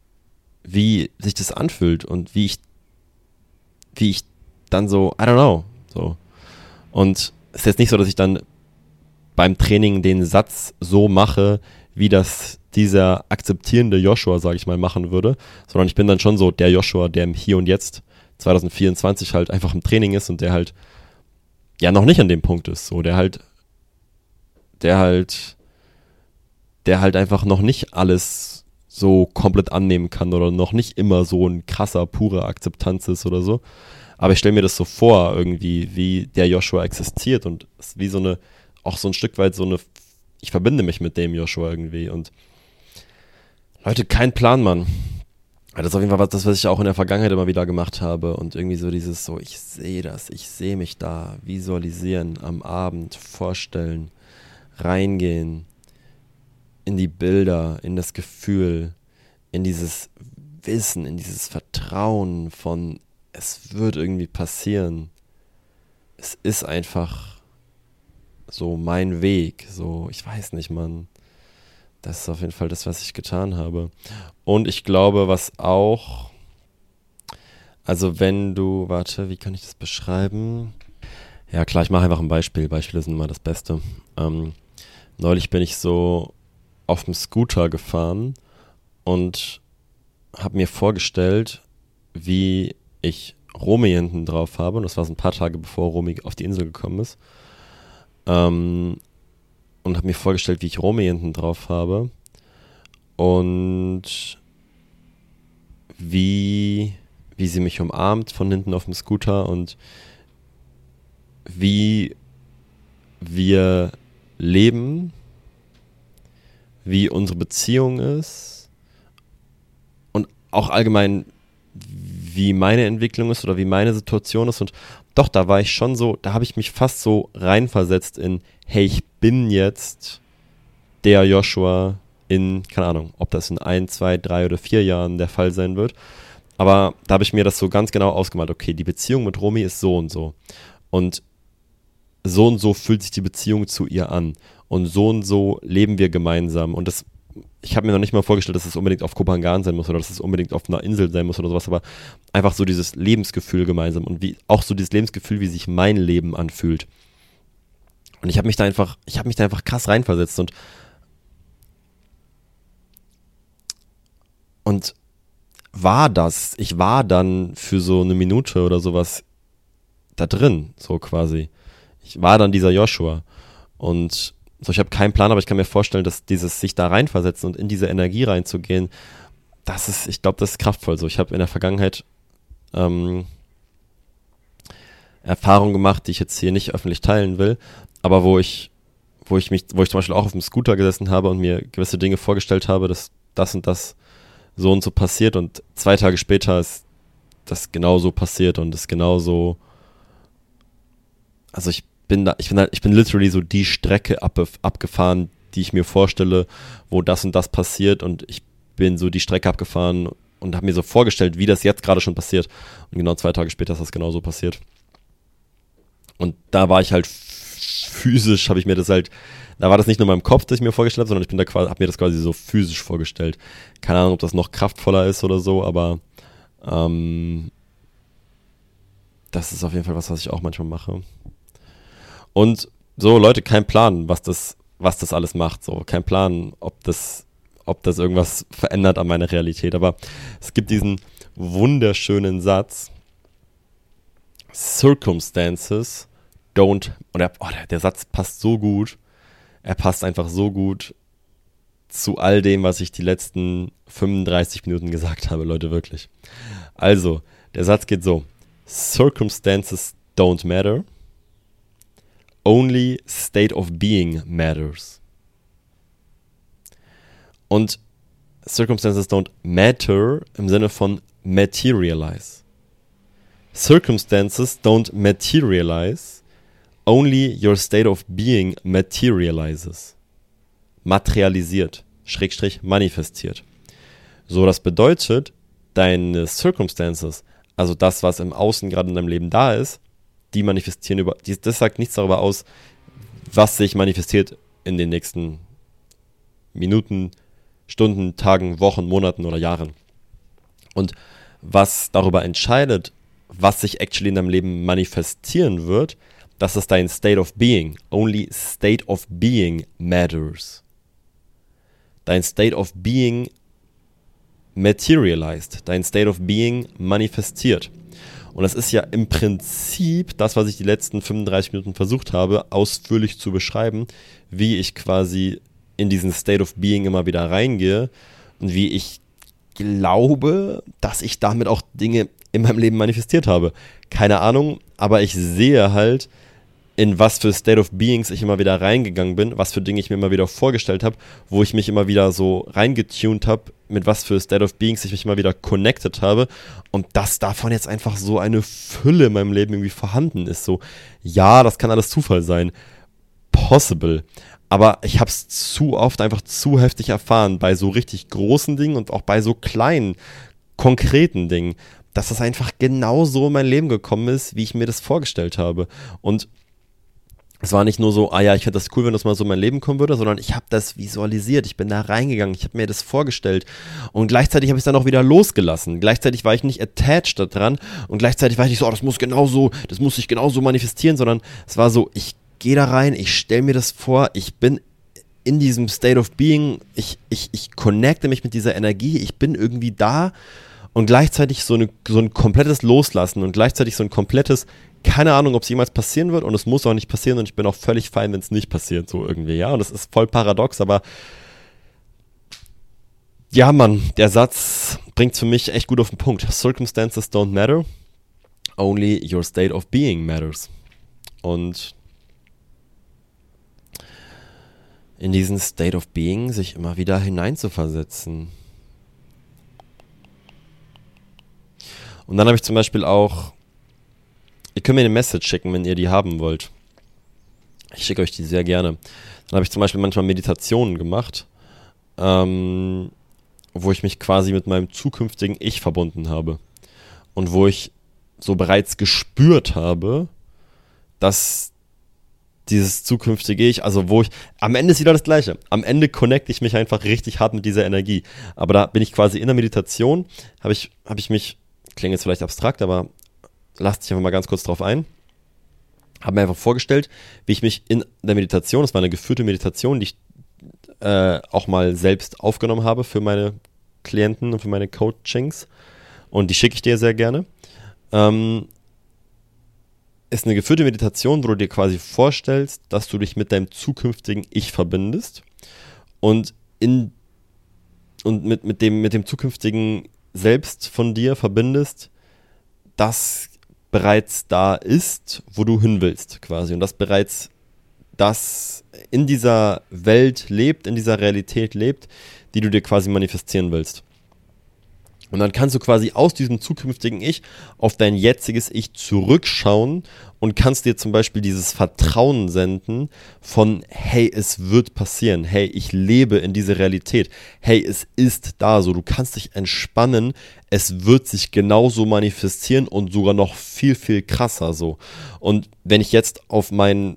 wie sich das anfühlt und wie ich, wie ich dann so, I don't know, so. Und es ist jetzt nicht so, dass ich dann beim Training den Satz so mache, wie das dieser akzeptierende Joshua, sage ich mal, machen würde, sondern ich bin dann schon so der Joshua, der im Hier und Jetzt zwanzig vierundzwanzig halt einfach im Training ist und der halt ja noch nicht an dem Punkt ist, so der halt der halt der halt einfach noch nicht alles so komplett annehmen kann oder noch nicht immer so ein krasser, purer Akzeptanz ist oder so. Aber ich stelle mir das so vor, irgendwie, wie der Joshua existiert und es ist wie so eine, auch so ein Stück weit so eine, ich verbinde mich mit dem Joshua irgendwie und Leute, kein Plan, Mann. Das ist auf jeden Fall was, das, was ich auch in der Vergangenheit immer wieder gemacht habe und irgendwie so dieses so, ich sehe das, ich sehe mich da, visualisieren, am Abend, vorstellen, reingehen, in die Bilder, in das Gefühl, in dieses Wissen, in dieses Vertrauen von, es wird irgendwie passieren. Es ist einfach so mein Weg, so, ich weiß nicht, Mann. Das ist auf jeden Fall das, was ich getan habe. Und ich glaube, was auch, also wenn du, warte, wie kann ich das beschreiben? Ja klar, ich mache einfach ein Beispiel. Beispiele sind immer das Beste. Ähm, neulich bin ich so auf dem Scooter gefahren und habe mir vorgestellt, wie ich Romy hinten drauf habe. Und das war so ein paar Tage bevor Romy auf die Insel gekommen ist. Ähm, und habe mir vorgestellt, wie ich Romy hinten drauf habe und wie, wie sie mich umarmt von hinten auf dem Scooter und wie wir leben, wie unsere Beziehung ist und auch allgemein, wie meine Entwicklung ist oder wie meine Situation ist. Und doch, da war ich schon so, da habe ich mich fast so reinversetzt in, hey, ich bin jetzt der Joshua in, keine Ahnung, ob das in ein, zwei, drei oder vier Jahren der Fall sein wird. Aber da habe ich mir das so ganz genau ausgemalt. Okay, die Beziehung mit Romy ist so und so. Und so und so fühlt sich die Beziehung zu ihr an. Und so und so leben wir gemeinsam. Und das, ich habe mir noch nicht mal vorgestellt, dass es unbedingt auf Kopangan sein muss oder dass es unbedingt auf einer Insel sein muss oder sowas, aber einfach so dieses Lebensgefühl gemeinsam und wie auch so dieses Lebensgefühl, wie sich mein Leben anfühlt. Und ich habe mich da einfach, ich habe mich da einfach krass reinversetzt und und war das, ich war dann für so eine Minute oder sowas da drin, so quasi. Ich war dann dieser Joshua und so, ich habe keinen Plan, aber ich kann mir vorstellen, dass dieses sich da reinversetzen und in diese Energie reinzugehen, das ist, ich glaube, das ist kraftvoll so. Ich habe in der Vergangenheit ähm, Erfahrungen gemacht, die ich jetzt hier nicht öffentlich teilen will, aber wo ich, wo ich mich, wo ich zum Beispiel auch auf dem Scooter gesessen habe und mir gewisse Dinge vorgestellt habe, dass das und das so und so passiert und zwei Tage später ist das genauso passiert und ist genauso, also ich bin da, ich bin halt, ich bin literally so die Strecke ab, abgefahren, die ich mir vorstelle, wo das und das passiert und ich bin so die Strecke abgefahren und habe mir so vorgestellt, wie das jetzt gerade schon passiert und genau zwei Tage später ist das genauso passiert. Und da war ich halt physisch, habe ich mir das halt, da war das nicht nur in meinem Kopf, das ich mir vorgestellt habe, sondern ich bin da quasi, habe mir das quasi so physisch vorgestellt. Keine Ahnung, ob das noch kraftvoller ist oder so, aber ähm, das ist auf jeden Fall was, was ich auch manchmal mache. Und so, Leute, kein Plan, was das, was das alles macht. So, kein Plan, ob das, ob das irgendwas verändert an meiner Realität. Aber es gibt diesen wunderschönen Satz: Circumstances don't. Und er, oh, der, der Satz passt so gut. Er passt einfach so gut zu all dem, was ich die letzten fünfunddreißig Minuten gesagt habe, Leute, wirklich. Also, der Satz geht so: Circumstances don't matter. Only state of being matters. Und Circumstances don't matter im Sinne von materialize. Circumstances don't materialize. Only your state of being materializes. Materialisiert, Schrägstrich manifestiert. So, das bedeutet, deine Circumstances, also das, was im Außen gerade in deinem Leben da ist, die manifestieren über, die, das sagt nichts darüber aus, was sich manifestiert in den nächsten Minuten, Stunden, Tagen, Wochen, Monaten oder Jahren. Und was darüber entscheidet, was sich actually in deinem Leben manifestieren wird, das ist dein State of Being. Only State of Being matters. Dein State of Being materialized. Dein State of Being manifestiert. Und das ist ja im Prinzip das, was ich die letzten fünfunddreißig Minuten versucht habe, ausführlich zu beschreiben, wie ich quasi in diesen State of Being immer wieder reingehe und wie ich glaube, dass ich damit auch Dinge in meinem Leben manifestiert habe. Keine Ahnung, aber ich sehe halt, in was für State of Beings ich immer wieder reingegangen bin, was für Dinge ich mir immer wieder vorgestellt habe, wo ich mich immer wieder so reingetuned habe, mit was für State of Beings ich mich immer wieder connected habe und dass davon jetzt einfach so eine Fülle in meinem Leben irgendwie vorhanden ist. So, ja, das kann alles Zufall sein. Possible. Aber ich habe es zu oft einfach zu heftig erfahren bei so richtig großen Dingen und auch bei so kleinen, konkreten Dingen, dass das einfach genau so in mein Leben gekommen ist, wie ich mir das vorgestellt habe. Und es war nicht nur so, ah ja, ich fände das cool, wenn das mal so in mein Leben kommen würde, sondern ich habe das visualisiert, ich bin da reingegangen, ich habe mir das vorgestellt und gleichzeitig habe ich es dann auch wieder losgelassen. Gleichzeitig war ich nicht attached daran und gleichzeitig war ich nicht so, oh, das muss genauso, das muss sich genauso manifestieren, sondern es war so, ich gehe da rein, ich stelle mir das vor, ich bin in diesem State of Being, ich, ich, ich connecte mich mit dieser Energie, ich bin irgendwie da und gleichzeitig so, eine, so ein komplettes Loslassen und gleichzeitig so ein komplettes, keine Ahnung, ob es jemals passieren wird und es muss auch nicht passieren und ich bin auch völlig fein, wenn es nicht passiert, so irgendwie, ja, und das ist voll paradox, aber ja, Mann, der Satz bringt für mich echt gut auf den Punkt. Circumstances don't matter, only your state of being matters. Und in diesen State of Being sich immer wieder hineinzuversetzen. Und dann habe ich zum Beispiel auch, ihr könnt mir eine Message schicken, wenn ihr die haben wollt. Ich schicke euch die sehr gerne. Dann habe ich zum Beispiel manchmal Meditationen gemacht, ähm, wo ich mich quasi mit meinem zukünftigen Ich verbunden habe. Und wo ich so bereits gespürt habe, dass dieses zukünftige Ich, also wo ich, am Ende ist wieder das Gleiche. Am Ende connecte ich mich einfach richtig hart mit dieser Energie. Aber da bin ich quasi in der Meditation, habe ich, habe ich mich, klingt jetzt vielleicht abstrakt, aber lasst dich einfach mal ganz kurz drauf ein. Habe mir einfach vorgestellt, wie ich mich in der Meditation, das war eine geführte Meditation, die ich äh, auch mal selbst aufgenommen habe für meine Klienten und für meine Coachings. Und die schicke ich dir sehr gerne. Ähm, ist eine geführte Meditation, wo du dir quasi vorstellst, dass du dich mit deinem zukünftigen Ich verbindest und, in, und mit, mit, dem, mit dem zukünftigen Selbst von dir verbindest, das bereits da ist, wo du hin willst quasi und das bereits das in dieser Welt lebt, in dieser Realität lebt, die du dir quasi manifestieren willst. Und dann kannst du quasi aus diesem zukünftigen Ich auf dein jetziges Ich zurückschauen und kannst dir zum Beispiel dieses Vertrauen senden von, hey, es wird passieren, hey, ich lebe in dieser Realität, hey, es ist da so, du kannst dich entspannen, es wird sich genauso manifestieren und sogar noch viel, viel krasser so. Und wenn ich jetzt auf mein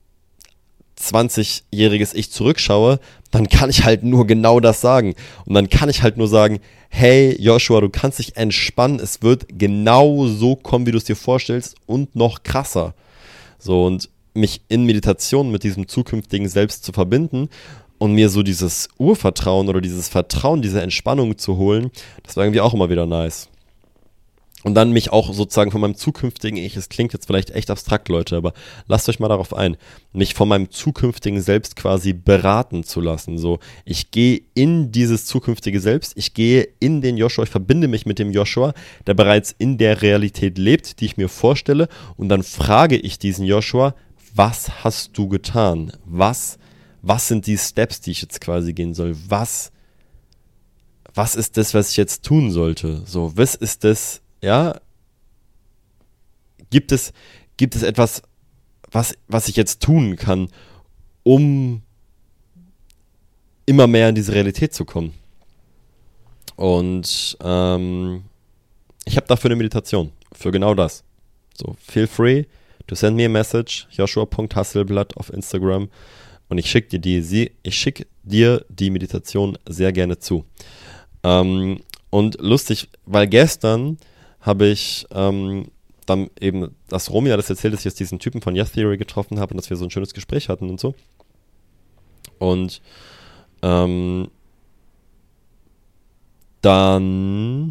zwanzigjähriges Ich zurückschaue, dann kann ich halt nur genau das sagen. Und dann kann ich halt nur sagen, hey Joshua, du kannst dich entspannen, es wird genau so kommen, wie du es dir vorstellst und noch krasser. So, und mich in Meditation mit diesem zukünftigen Selbst zu verbinden und mir so dieses Urvertrauen oder dieses Vertrauen, diese Entspannung zu holen, das war irgendwie auch immer wieder nice. Und dann mich auch sozusagen von meinem zukünftigen Ich, es klingt jetzt vielleicht echt abstrakt, Leute, aber lasst euch mal darauf ein, mich von meinem zukünftigen Selbst quasi beraten zu lassen. So, ich gehe in dieses zukünftige Selbst, ich gehe in den Joshua, ich verbinde mich mit dem Joshua, der bereits in der Realität lebt, die ich mir vorstelle, und dann frage ich diesen Joshua, was hast du getan? Was, was sind die Steps, die ich jetzt quasi gehen soll? Was, was ist das, was ich jetzt tun sollte? So, was ist das? Ja, gibt es, gibt es etwas, was, was ich jetzt tun kann, um immer mehr in diese Realität zu kommen? Und ähm, ich habe dafür eine Meditation, für genau das. So, feel free to send me a message, joshua punkt hasselblatt auf Instagram, und ich schicke dir die, ich schick dir die Meditation sehr gerne zu. Ähm, und lustig, weil gestern habe ich ähm, dann eben, dass Romy das erzählt, dass ich jetzt diesen Typen von Yes Theory getroffen habe und dass wir so ein schönes Gespräch hatten und so. Und ähm, dann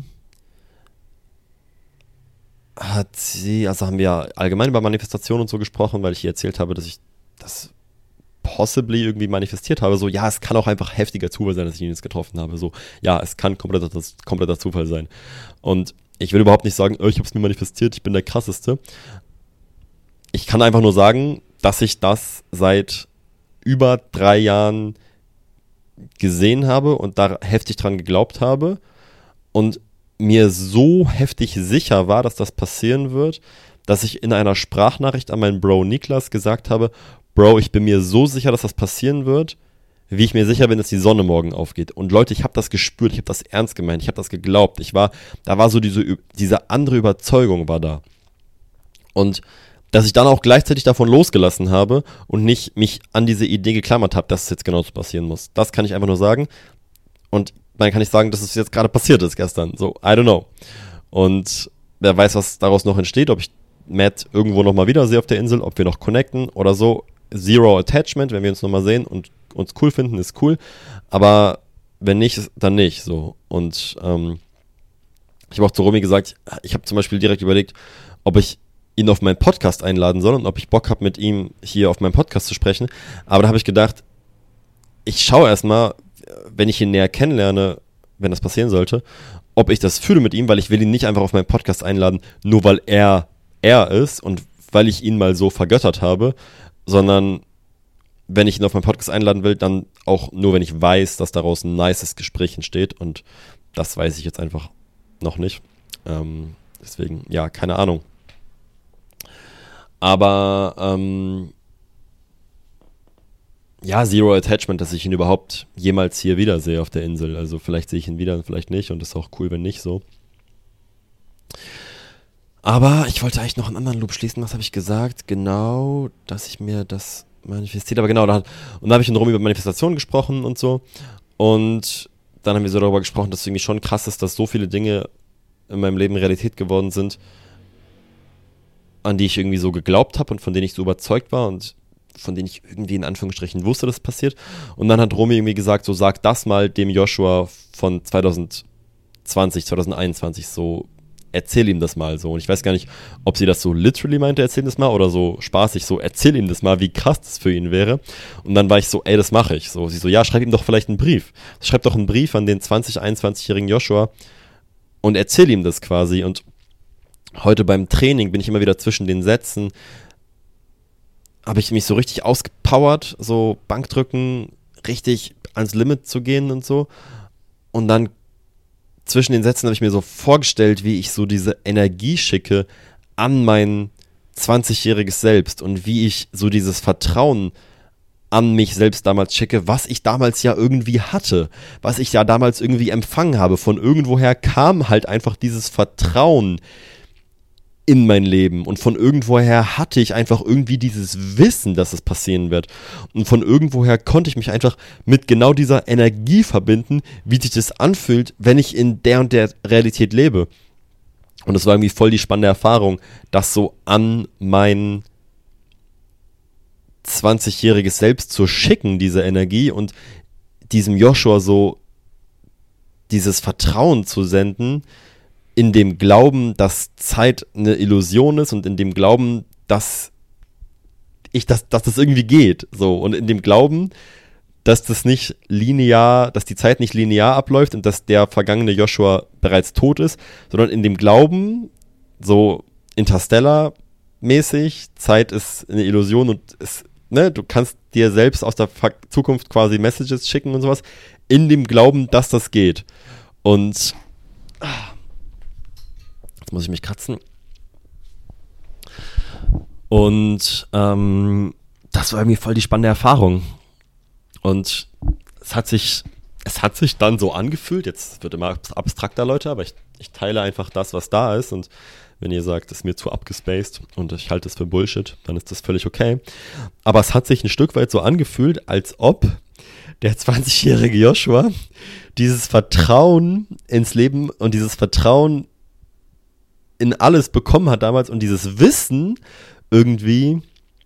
hat sie, also haben wir allgemein über Manifestation und so gesprochen, weil ich ihr erzählt habe, dass ich das possibly irgendwie manifestiert habe. So, ja, es kann auch einfach heftiger Zufall sein, dass ich ihn jetzt getroffen habe. So, ja, es kann kompletter, kompletter Zufall sein. Und ich will überhaupt nicht sagen, oh, ich habe es mir manifestiert, ich bin der Krasseste. Ich kann einfach nur sagen, dass ich das seit über drei Jahren gesehen habe und da heftig dran geglaubt habe und mir so heftig sicher war, dass das passieren wird, dass ich in einer Sprachnachricht an meinen Bro Niklas gesagt habe, Bro, ich bin mir so sicher, dass das passieren wird, wie ich mir sicher bin, dass die Sonne morgen aufgeht. Und Leute, ich habe das gespürt, ich habe das ernst gemeint, ich habe das geglaubt. Ich war, da war so diese, diese andere Überzeugung war da. Und dass ich dann auch gleichzeitig davon losgelassen habe und nicht mich an diese Idee geklammert habe, dass es jetzt genau so passieren muss. Das kann ich einfach nur sagen. Und dann kann ich sagen, dass es jetzt gerade passiert ist gestern. So, I don't know. Und wer weiß, was daraus noch entsteht, ob ich Matt irgendwo nochmal wieder sehe auf der Insel, ob wir noch connecten oder so. Zero Attachment, wenn wir uns nochmal sehen und uns cool finden, ist cool. Aber wenn nicht, dann nicht. So. Und ähm, ich habe auch zu Romy gesagt, ich habe zum Beispiel direkt überlegt, ob ich ihn auf meinen Podcast einladen soll und ob ich Bock habe, mit ihm hier auf meinem Podcast zu sprechen. Aber da habe ich gedacht, ich schaue erstmal, wenn ich ihn näher kennenlerne, wenn das passieren sollte, ob ich das fühle mit ihm, weil ich will ihn nicht einfach auf meinen Podcast einladen, nur weil er er ist und weil ich ihn mal so vergöttert habe, sondern wenn ich ihn auf meinen Podcast einladen will, dann auch nur, wenn ich weiß, dass daraus ein nices Gespräch entsteht. Und das weiß ich jetzt einfach noch nicht. Ähm, deswegen, ja, keine Ahnung. Aber, ähm, ja, Zero Attachment, dass ich ihn überhaupt jemals hier wiedersehe auf der Insel. Also vielleicht sehe ich ihn wieder, vielleicht nicht. Und ist auch cool, wenn nicht so. Aber ich wollte eigentlich noch einen anderen Loop schließen. Was habe ich gesagt? Genau, dass ich mir das manifestiert. Aber genau, da, und da habe ich dann rum über Manifestation gesprochen und so. Und dann haben wir so darüber gesprochen, dass es irgendwie schon krass ist, dass so viele Dinge in meinem Leben Realität geworden sind, an die ich irgendwie so geglaubt habe und von denen ich so überzeugt war und von denen ich irgendwie in Anführungsstrichen wusste, dass es passiert. Und dann hat Romy irgendwie gesagt, so sag das mal dem Joshua von zwanzig zwanzig, zwanzig einundzwanzig, so erzähl ihm das mal so. Und ich weiß gar nicht, ob sie das so literally meinte, erzähl ihm das mal, oder so spaßig, so erzähl ihm das mal, wie krass das für ihn wäre. Und dann war ich so, ey, das mache ich. So, sie so, ja, schreib ihm doch vielleicht einen Brief. Schreib doch einen Brief an den zwanzig, einundzwanzigjährigen Joshua und erzähl ihm das quasi. Und heute beim Training bin ich immer wieder zwischen den Sätzen, habe ich mich so richtig ausgepowert, so Bankdrücken, richtig ans Limit zu gehen und so. Und dann zwischen den Sätzen habe ich mir so vorgestellt, wie ich so diese Energie schicke an mein zwanzigjähriges Selbst und wie ich so dieses Vertrauen an mich selbst damals schicke, was ich damals ja irgendwie hatte, was ich ja damals irgendwie empfangen habe. Von irgendwoher kam halt einfach dieses Vertrauen in mein Leben und von irgendwoher hatte ich einfach irgendwie dieses Wissen, dass es passieren wird und von irgendwoher konnte ich mich einfach mit genau dieser Energie verbinden, wie sich das anfühlt, wenn ich in der und der Realität lebe. Und das war irgendwie voll die spannende Erfahrung, das so an mein zwanzigjähriges Selbst zu schicken, diese Energie, und diesem Joshua so dieses Vertrauen zu senden, in dem Glauben, dass Zeit eine Illusion ist und in dem Glauben, dass ich das, dass das irgendwie geht, so, und in dem Glauben, dass das nicht linear, dass die Zeit nicht linear abläuft und dass der vergangene Joshua bereits tot ist, sondern in dem Glauben, so Interstellar-mäßig, Zeit ist eine Illusion und es, ne, du kannst dir selbst aus der Zukunft quasi Messages schicken und sowas, in dem Glauben, dass das geht. Und jetzt muss ich mich kratzen. Und ähm, das war irgendwie voll die spannende Erfahrung. Und es hat sich, es hat sich dann so angefühlt, jetzt wird immer abstrakter, Leute, aber ich, ich teile einfach das, was da ist. Und wenn ihr sagt, es ist mir zu abgespaced und ich halte es für Bullshit, dann ist das völlig okay. Aber es hat sich ein Stück weit so angefühlt, als ob der zwanzigjährige Joshua dieses Vertrauen ins Leben und dieses Vertrauen in alles bekommen hat damals und dieses Wissen irgendwie,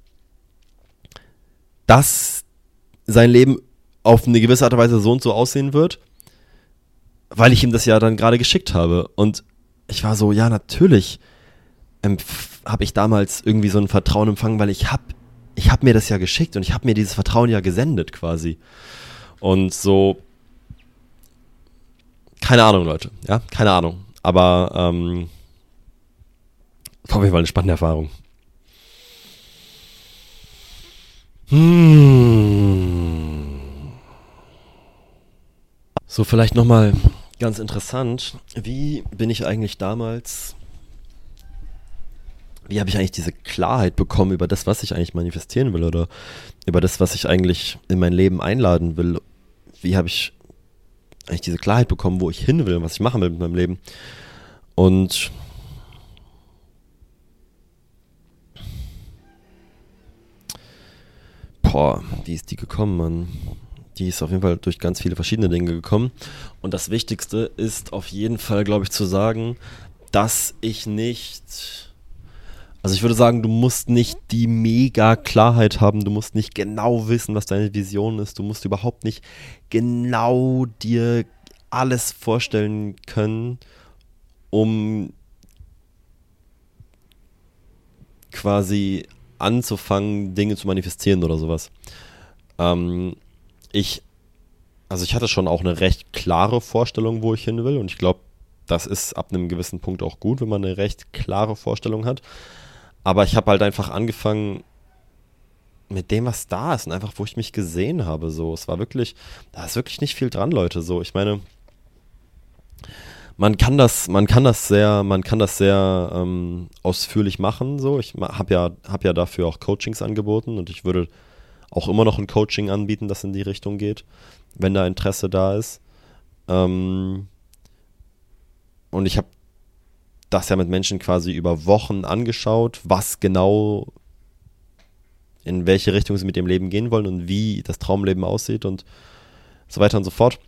dass sein Leben auf eine gewisse Art und Weise so und so aussehen wird, weil ich ihm das ja dann gerade geschickt habe. Und ich war so, ja, natürlich empf- habe ich damals irgendwie so ein Vertrauen empfangen, weil ich habe ich hab mir das ja geschickt und ich habe mir dieses Vertrauen ja gesendet quasi. Und so, keine Ahnung, Leute, ja, keine Ahnung. Aber, ähm, auf jeden Fall eine spannende Erfahrung. Hm. So, vielleicht nochmal ganz interessant. Wie bin ich eigentlich damals, wie habe ich eigentlich diese Klarheit bekommen über das, was ich eigentlich manifestieren will oder über das, was ich eigentlich in mein Leben einladen will? Wie habe ich eigentlich diese Klarheit bekommen, wo ich hin will, was ich machen will mit meinem Leben? Und boah, wie ist die gekommen, Mann? Die ist auf jeden Fall durch ganz viele verschiedene Dinge gekommen. Und das Wichtigste ist auf jeden Fall, glaube ich, zu sagen, dass ich nicht, also ich würde sagen, du musst nicht die mega Klarheit haben, du musst nicht genau wissen, was deine Vision ist, du musst überhaupt nicht genau dir alles vorstellen können, um quasi anzufangen, Dinge zu manifestieren oder sowas. Ähm, ich, also ich hatte schon auch eine recht klare Vorstellung, wo ich hin will, und ich glaube, das ist ab einem gewissen Punkt auch gut, wenn man eine recht klare Vorstellung hat. Aber ich habe halt einfach angefangen, mit dem, was da ist und einfach, wo ich mich gesehen habe, so. Es war wirklich, da ist wirklich nicht viel dran, Leute, so. Ich meine, man kann das, man kann das sehr, man kann das sehr ähm, ausführlich machen, so. Ich habe ja, hab ja dafür auch Coachings angeboten und ich würde auch immer noch ein Coaching anbieten, das in die Richtung geht, wenn da Interesse da ist. Ähm, und ich habe das ja mit Menschen quasi über Wochen angeschaut, was genau, in welche Richtung sie mit dem Leben gehen wollen und wie das Traumleben aussieht und so weiter und so fort.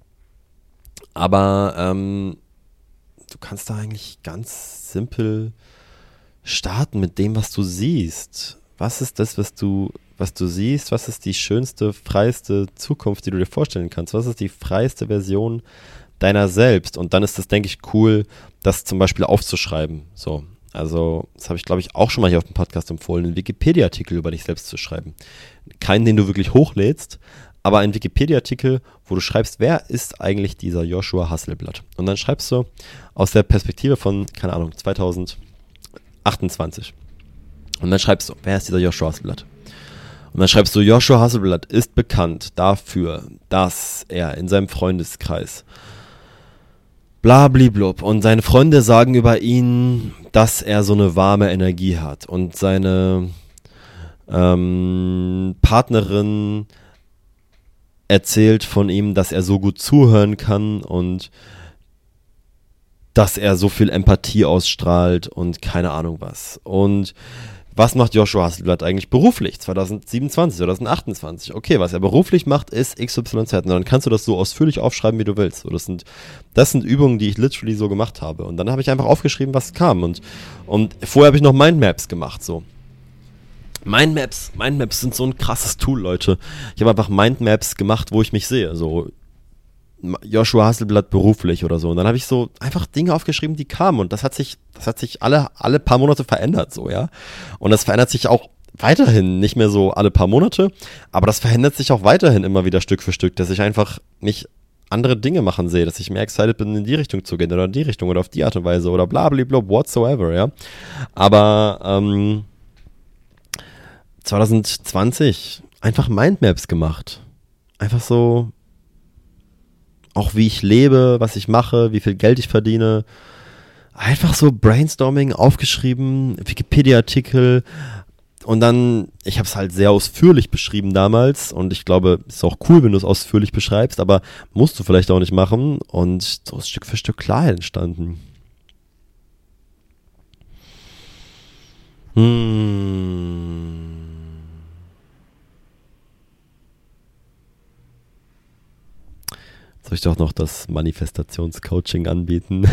Aber ähm, du kannst da eigentlich ganz simpel starten mit dem, was du siehst. Was ist das, was du, was du siehst? Was ist die schönste, freiste Zukunft, die du dir vorstellen kannst? Was ist die freiste Version deiner selbst? Und dann ist das, denke ich, cool, das zum Beispiel aufzuschreiben. So, also das habe ich, glaube ich, auch schon mal hier auf dem Podcast empfohlen, einen Wikipedia-Artikel über dich selbst zu schreiben. Keinen, den du wirklich hochlädst, aber einen Wikipedia-Artikel, wo du schreibst, wer ist eigentlich dieser Joshua Hasselblatt? Und dann schreibst du aus der Perspektive von, keine Ahnung, zweitausendachtundzwanzig. Und dann schreibst du, wer ist dieser Joshua Hasselblatt? Und dann schreibst du, Joshua Hasselblatt ist bekannt dafür, dass er in seinem Freundeskreis blabliblub und seine Freunde sagen über ihn, dass er so eine warme Energie hat und seine ähm, Partnerin erzählt von ihm, dass er so gut zuhören kann und dass er so viel Empathie ausstrahlt und keine Ahnung was. Und was macht Joshua Hasselblatt eigentlich beruflich? zwanzig siebenundzwanzig, zwanzig achtundzwanzig. Okay, was er beruflich macht, ist X Y Z. Und dann kannst du das so ausführlich aufschreiben, wie du willst. So, das sind, das sind Übungen, die ich literally so gemacht habe. Und dann habe ich einfach aufgeschrieben, was kam. Und, und vorher habe ich noch Mindmaps gemacht, so. Mindmaps, Mindmaps sind so ein krasses Tool, Leute. Ich habe einfach Mindmaps gemacht, wo ich mich sehe. So, Joshua Hasselblatt beruflich oder so. Und dann habe ich so einfach Dinge aufgeschrieben, die kamen. Und das hat sich, das hat sich alle, alle paar Monate verändert, so, ja. Und das verändert sich auch weiterhin, nicht mehr so alle paar Monate, aber das verändert sich auch weiterhin immer wieder Stück für Stück, dass ich einfach mich andere Dinge machen sehe, dass ich mehr excited bin, in die Richtung zu gehen oder in die Richtung oder auf die Art und Weise oder blablabla, whatsoever, ja. Aber, ähm, zwanzig zwanzig einfach Mindmaps gemacht. Einfach so, auch wie ich lebe, was ich mache, wie viel Geld ich verdiene. Einfach so Brainstorming aufgeschrieben, Wikipedia-Artikel und dann, ich habe es halt sehr ausführlich beschrieben damals und ich glaube, es ist auch cool, wenn du es ausführlich beschreibst, aber musst du vielleicht auch nicht machen und so ist Stück für Stück klar entstanden. Hm... Soll ich doch noch das Manifestationscoaching anbieten?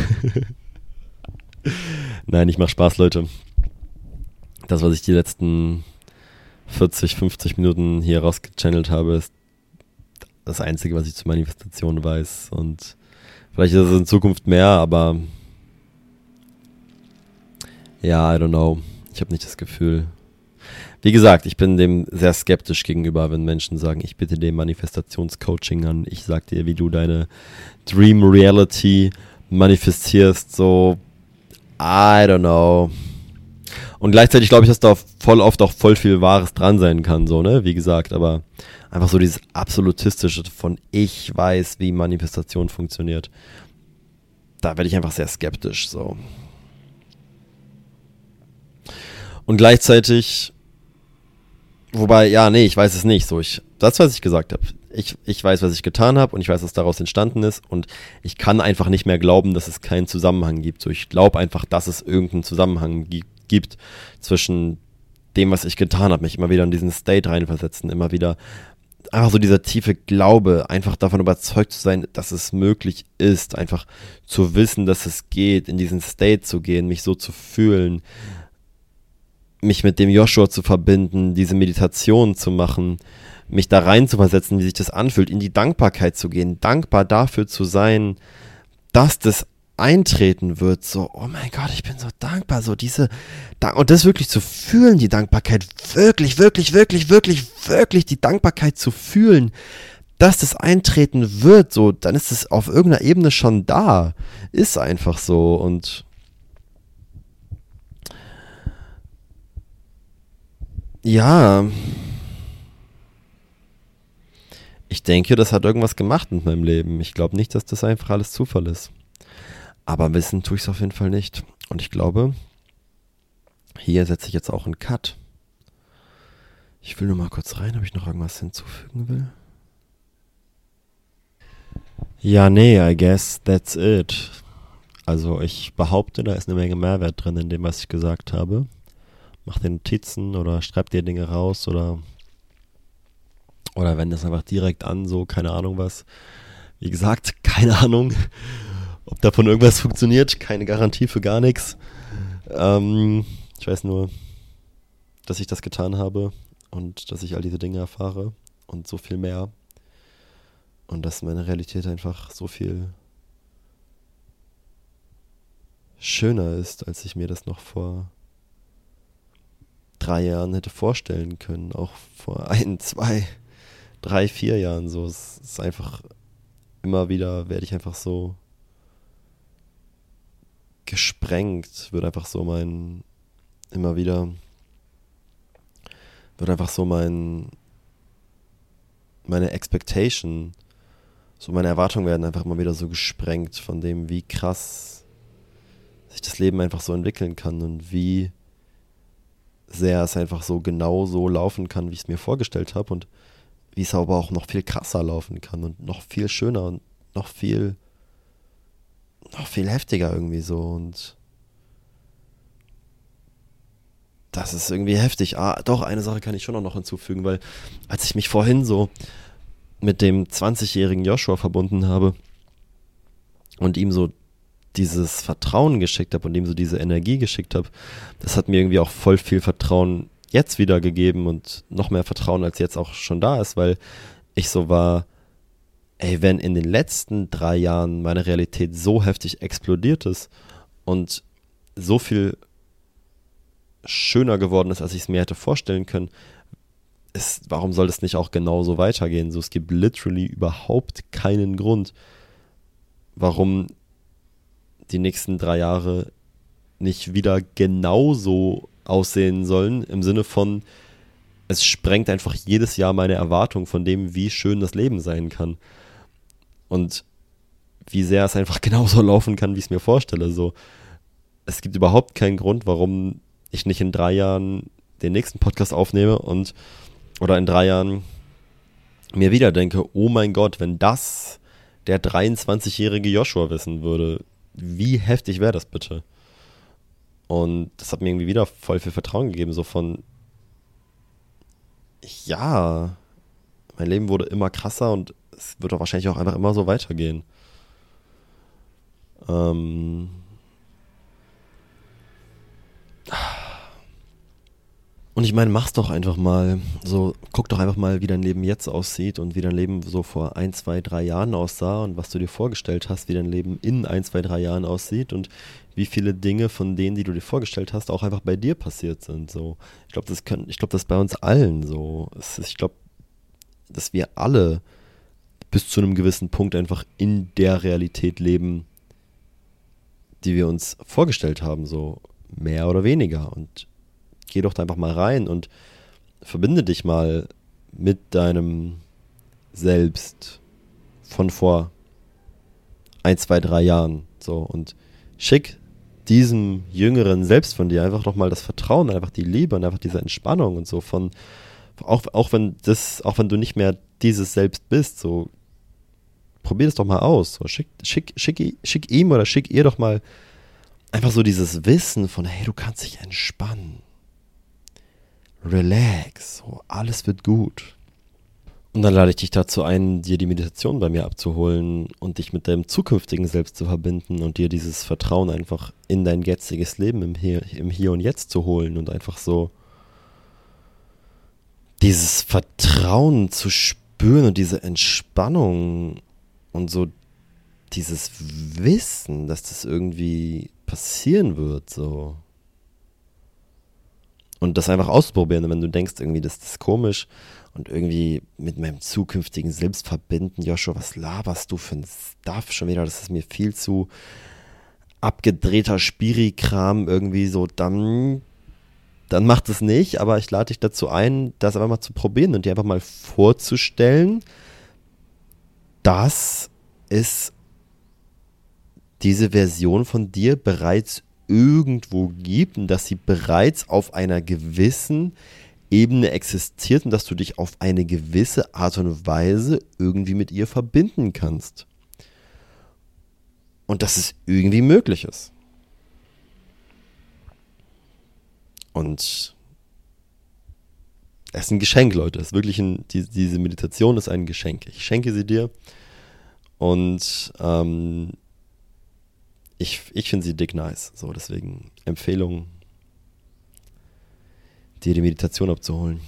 Nein, ich mache Spaß, Leute. Das, was ich die letzten vierzig, fünfzig Minuten hier rausgechannelt habe, ist das Einzige, was ich zu Manifestation weiß. Und vielleicht ist es in Zukunft mehr, aber ja, I don't know. Ich habe nicht das Gefühl. Wie gesagt, ich bin dem sehr skeptisch gegenüber, wenn Menschen sagen, ich biete dir Manifestationscoaching an, ich sag dir, wie du deine Dream Reality manifestierst, so, I don't know. Und gleichzeitig glaube ich, dass da voll oft auch voll viel Wahres dran sein kann, so, ne, wie gesagt, aber einfach so dieses Absolutistische von ich weiß, wie Manifestation funktioniert, da werde ich einfach sehr skeptisch, so. Und gleichzeitig Wobei, ja, nee, ich weiß es nicht. So, ich, das, was ich gesagt habe. Ich, ich weiß, was ich getan habe und ich weiß, was daraus entstanden ist und ich kann einfach nicht mehr glauben, dass es keinen Zusammenhang gibt. So, ich glaube einfach, dass es irgendeinen Zusammenhang gi- gibt zwischen dem, was ich getan habe, mich immer wieder in diesen State reinversetzen, immer wieder einfach so dieser tiefe Glaube, einfach davon überzeugt zu sein, dass es möglich ist, einfach zu wissen, dass es geht, in diesen State zu gehen, mich so zu fühlen, mich mit dem Joshua zu verbinden, diese Meditation zu machen, mich da rein zu versetzen, wie sich das anfühlt, in die Dankbarkeit zu gehen, dankbar dafür zu sein, dass das eintreten wird, so, oh mein Gott, ich bin so dankbar, so diese, und das wirklich zu fühlen, die Dankbarkeit, wirklich, wirklich, wirklich, wirklich, wirklich die Dankbarkeit zu fühlen, dass das eintreten wird, so, dann ist es auf irgendeiner Ebene schon da, ist einfach so und ja, Ich denke, das hat irgendwas gemacht mit meinem Leben. Ich glaube nicht, dass das einfach alles Zufall ist. Aber wissen tue ich es auf jeden Fall nicht. Und ich glaube, hier setze ich jetzt auch einen Cut. Ich will nur mal kurz rein, ob ich noch irgendwas hinzufügen will. Ja, nee, I guess that's it. Also ich behaupte, da ist eine Menge Mehrwert drin in dem, was ich gesagt habe. Mach dir Notizen oder schreib dir Dinge raus oder oder wende es einfach direkt an, so, keine Ahnung was. Wie gesagt, keine Ahnung, ob davon irgendwas funktioniert, keine Garantie für gar nichts. Ähm, ich weiß nur, dass ich das getan habe und dass ich all diese Dinge erfahre und so viel mehr. Und dass meine Realität einfach so viel schöner ist, als ich mir das noch vor drei Jahren hätte vorstellen können. Auch vor ein, zwei, drei, vier Jahren so. Es ist einfach, immer wieder werde ich einfach so gesprengt, wird einfach so mein, immer wieder, wird einfach so mein, meine Expectation, so meine Erwartungen werden einfach immer wieder so gesprengt von dem, wie krass sich das Leben einfach so entwickeln kann und wie sehr es einfach so genau so laufen kann, wie ich es mir vorgestellt habe und wie es aber auch noch viel krasser laufen kann und noch viel schöner und noch viel noch viel heftiger irgendwie so und das ist irgendwie heftig. Ah, doch, eine Sache kann ich schon noch hinzufügen, weil als ich mich vorhin so mit dem zwanzigjährigen Joshua verbunden habe und ihm so dieses Vertrauen geschickt habe und ihm so diese Energie geschickt habe, das hat mir irgendwie auch voll viel Vertrauen jetzt wieder gegeben und noch mehr Vertrauen, als jetzt auch schon da ist, weil ich so war, ey, wenn in den letzten drei Jahren meine Realität so heftig explodiert ist und so viel schöner geworden ist, als ich es mir hätte vorstellen können, ist, warum soll das nicht auch genauso weitergehen? So, es gibt literally überhaupt keinen Grund, warum die nächsten drei Jahre nicht wieder genauso aussehen sollen, im Sinne von, es sprengt einfach jedes Jahr meine Erwartung von dem, wie schön das Leben sein kann. Und wie sehr es einfach genauso laufen kann, wie ich es mir vorstelle. So, es gibt überhaupt keinen Grund, warum ich nicht in drei Jahren den nächsten Podcast aufnehme und oder in drei Jahren mir wieder denke, oh mein Gott, wenn das der dreiundzwanzigjährige Joshua wissen würde, wie heftig wäre das bitte? Und das hat mir irgendwie wieder voll viel Vertrauen gegeben, so von, ja, mein Leben wurde immer krasser und es wird doch wahrscheinlich auch einfach immer so weitergehen. Ähm... Und ich meine, mach's doch einfach mal. So, guck doch einfach mal, wie dein Leben jetzt aussieht und wie dein Leben so vor ein, zwei, drei Jahren aussah und was du dir vorgestellt hast, wie dein Leben in ein, zwei, drei Jahren aussieht und wie viele Dinge von denen, die du dir vorgestellt hast, auch einfach bei dir passiert sind. So, ich glaube, das können, ich glaube, das ist bei uns allen so. Es ist, ich glaube, dass wir alle bis zu einem gewissen Punkt einfach in der Realität leben, die wir uns vorgestellt haben, so mehr oder weniger. Und geh doch da einfach mal rein und verbinde dich mal mit deinem Selbst von vor ein, zwei, drei Jahren. So, und schick diesem jüngeren Selbst von dir einfach doch mal das Vertrauen, einfach die Liebe und einfach diese Entspannung und so von, auch, auch wenn das, auch wenn du nicht mehr dieses Selbst bist, so probier das doch mal aus. So, schick, schick, schick, schick ihm oder schick ihr doch mal einfach so dieses Wissen von, hey, du kannst dich entspannen. Relax, so, alles wird gut. Und dann lade ich dich dazu ein, dir die Meditation bei mir abzuholen und dich mit deinem zukünftigen Selbst zu verbinden und dir dieses Vertrauen einfach in dein jetziges Leben im Hier, im Hier und Jetzt zu holen und einfach so dieses Vertrauen zu spüren und diese Entspannung und so dieses Wissen, dass das irgendwie passieren wird, so. Und das einfach auszuprobieren. Und wenn du denkst, irgendwie, das, das ist komisch und irgendwie mit meinem zukünftigen Selbst verbinden, Joshua, was laberst du für ein Stuff schon wieder? Das ist mir viel zu abgedrehter Spiri-Kram irgendwie so. Dann, dann mach das nicht, aber ich lade dich dazu ein, das einfach mal zu probieren und dir einfach mal vorzustellen, dass es diese Version von dir bereits irgendwo gibt und dass sie bereits auf einer gewissen Ebene existiert und dass du dich auf eine gewisse Art und Weise irgendwie mit ihr verbinden kannst. Und dass es irgendwie möglich ist. Und es ist ein Geschenk, Leute. Es ist wirklich ein, die, diese Meditation ist ein Geschenk. Ich schenke sie dir. Und ähm, ich, ich finde sie dick nice. So, deswegen Empfehlung, dir die Meditation abzuholen.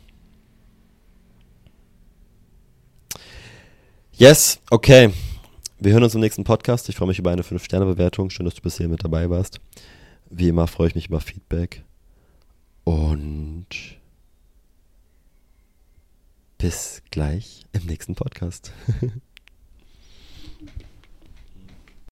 Yes, okay. Wir hören uns im nächsten Podcast. Ich freue mich über eine fünf Sterne Bewertung. Schön, dass du bisher mit dabei warst. Wie immer freue ich mich über Feedback. Und bis gleich im nächsten Podcast.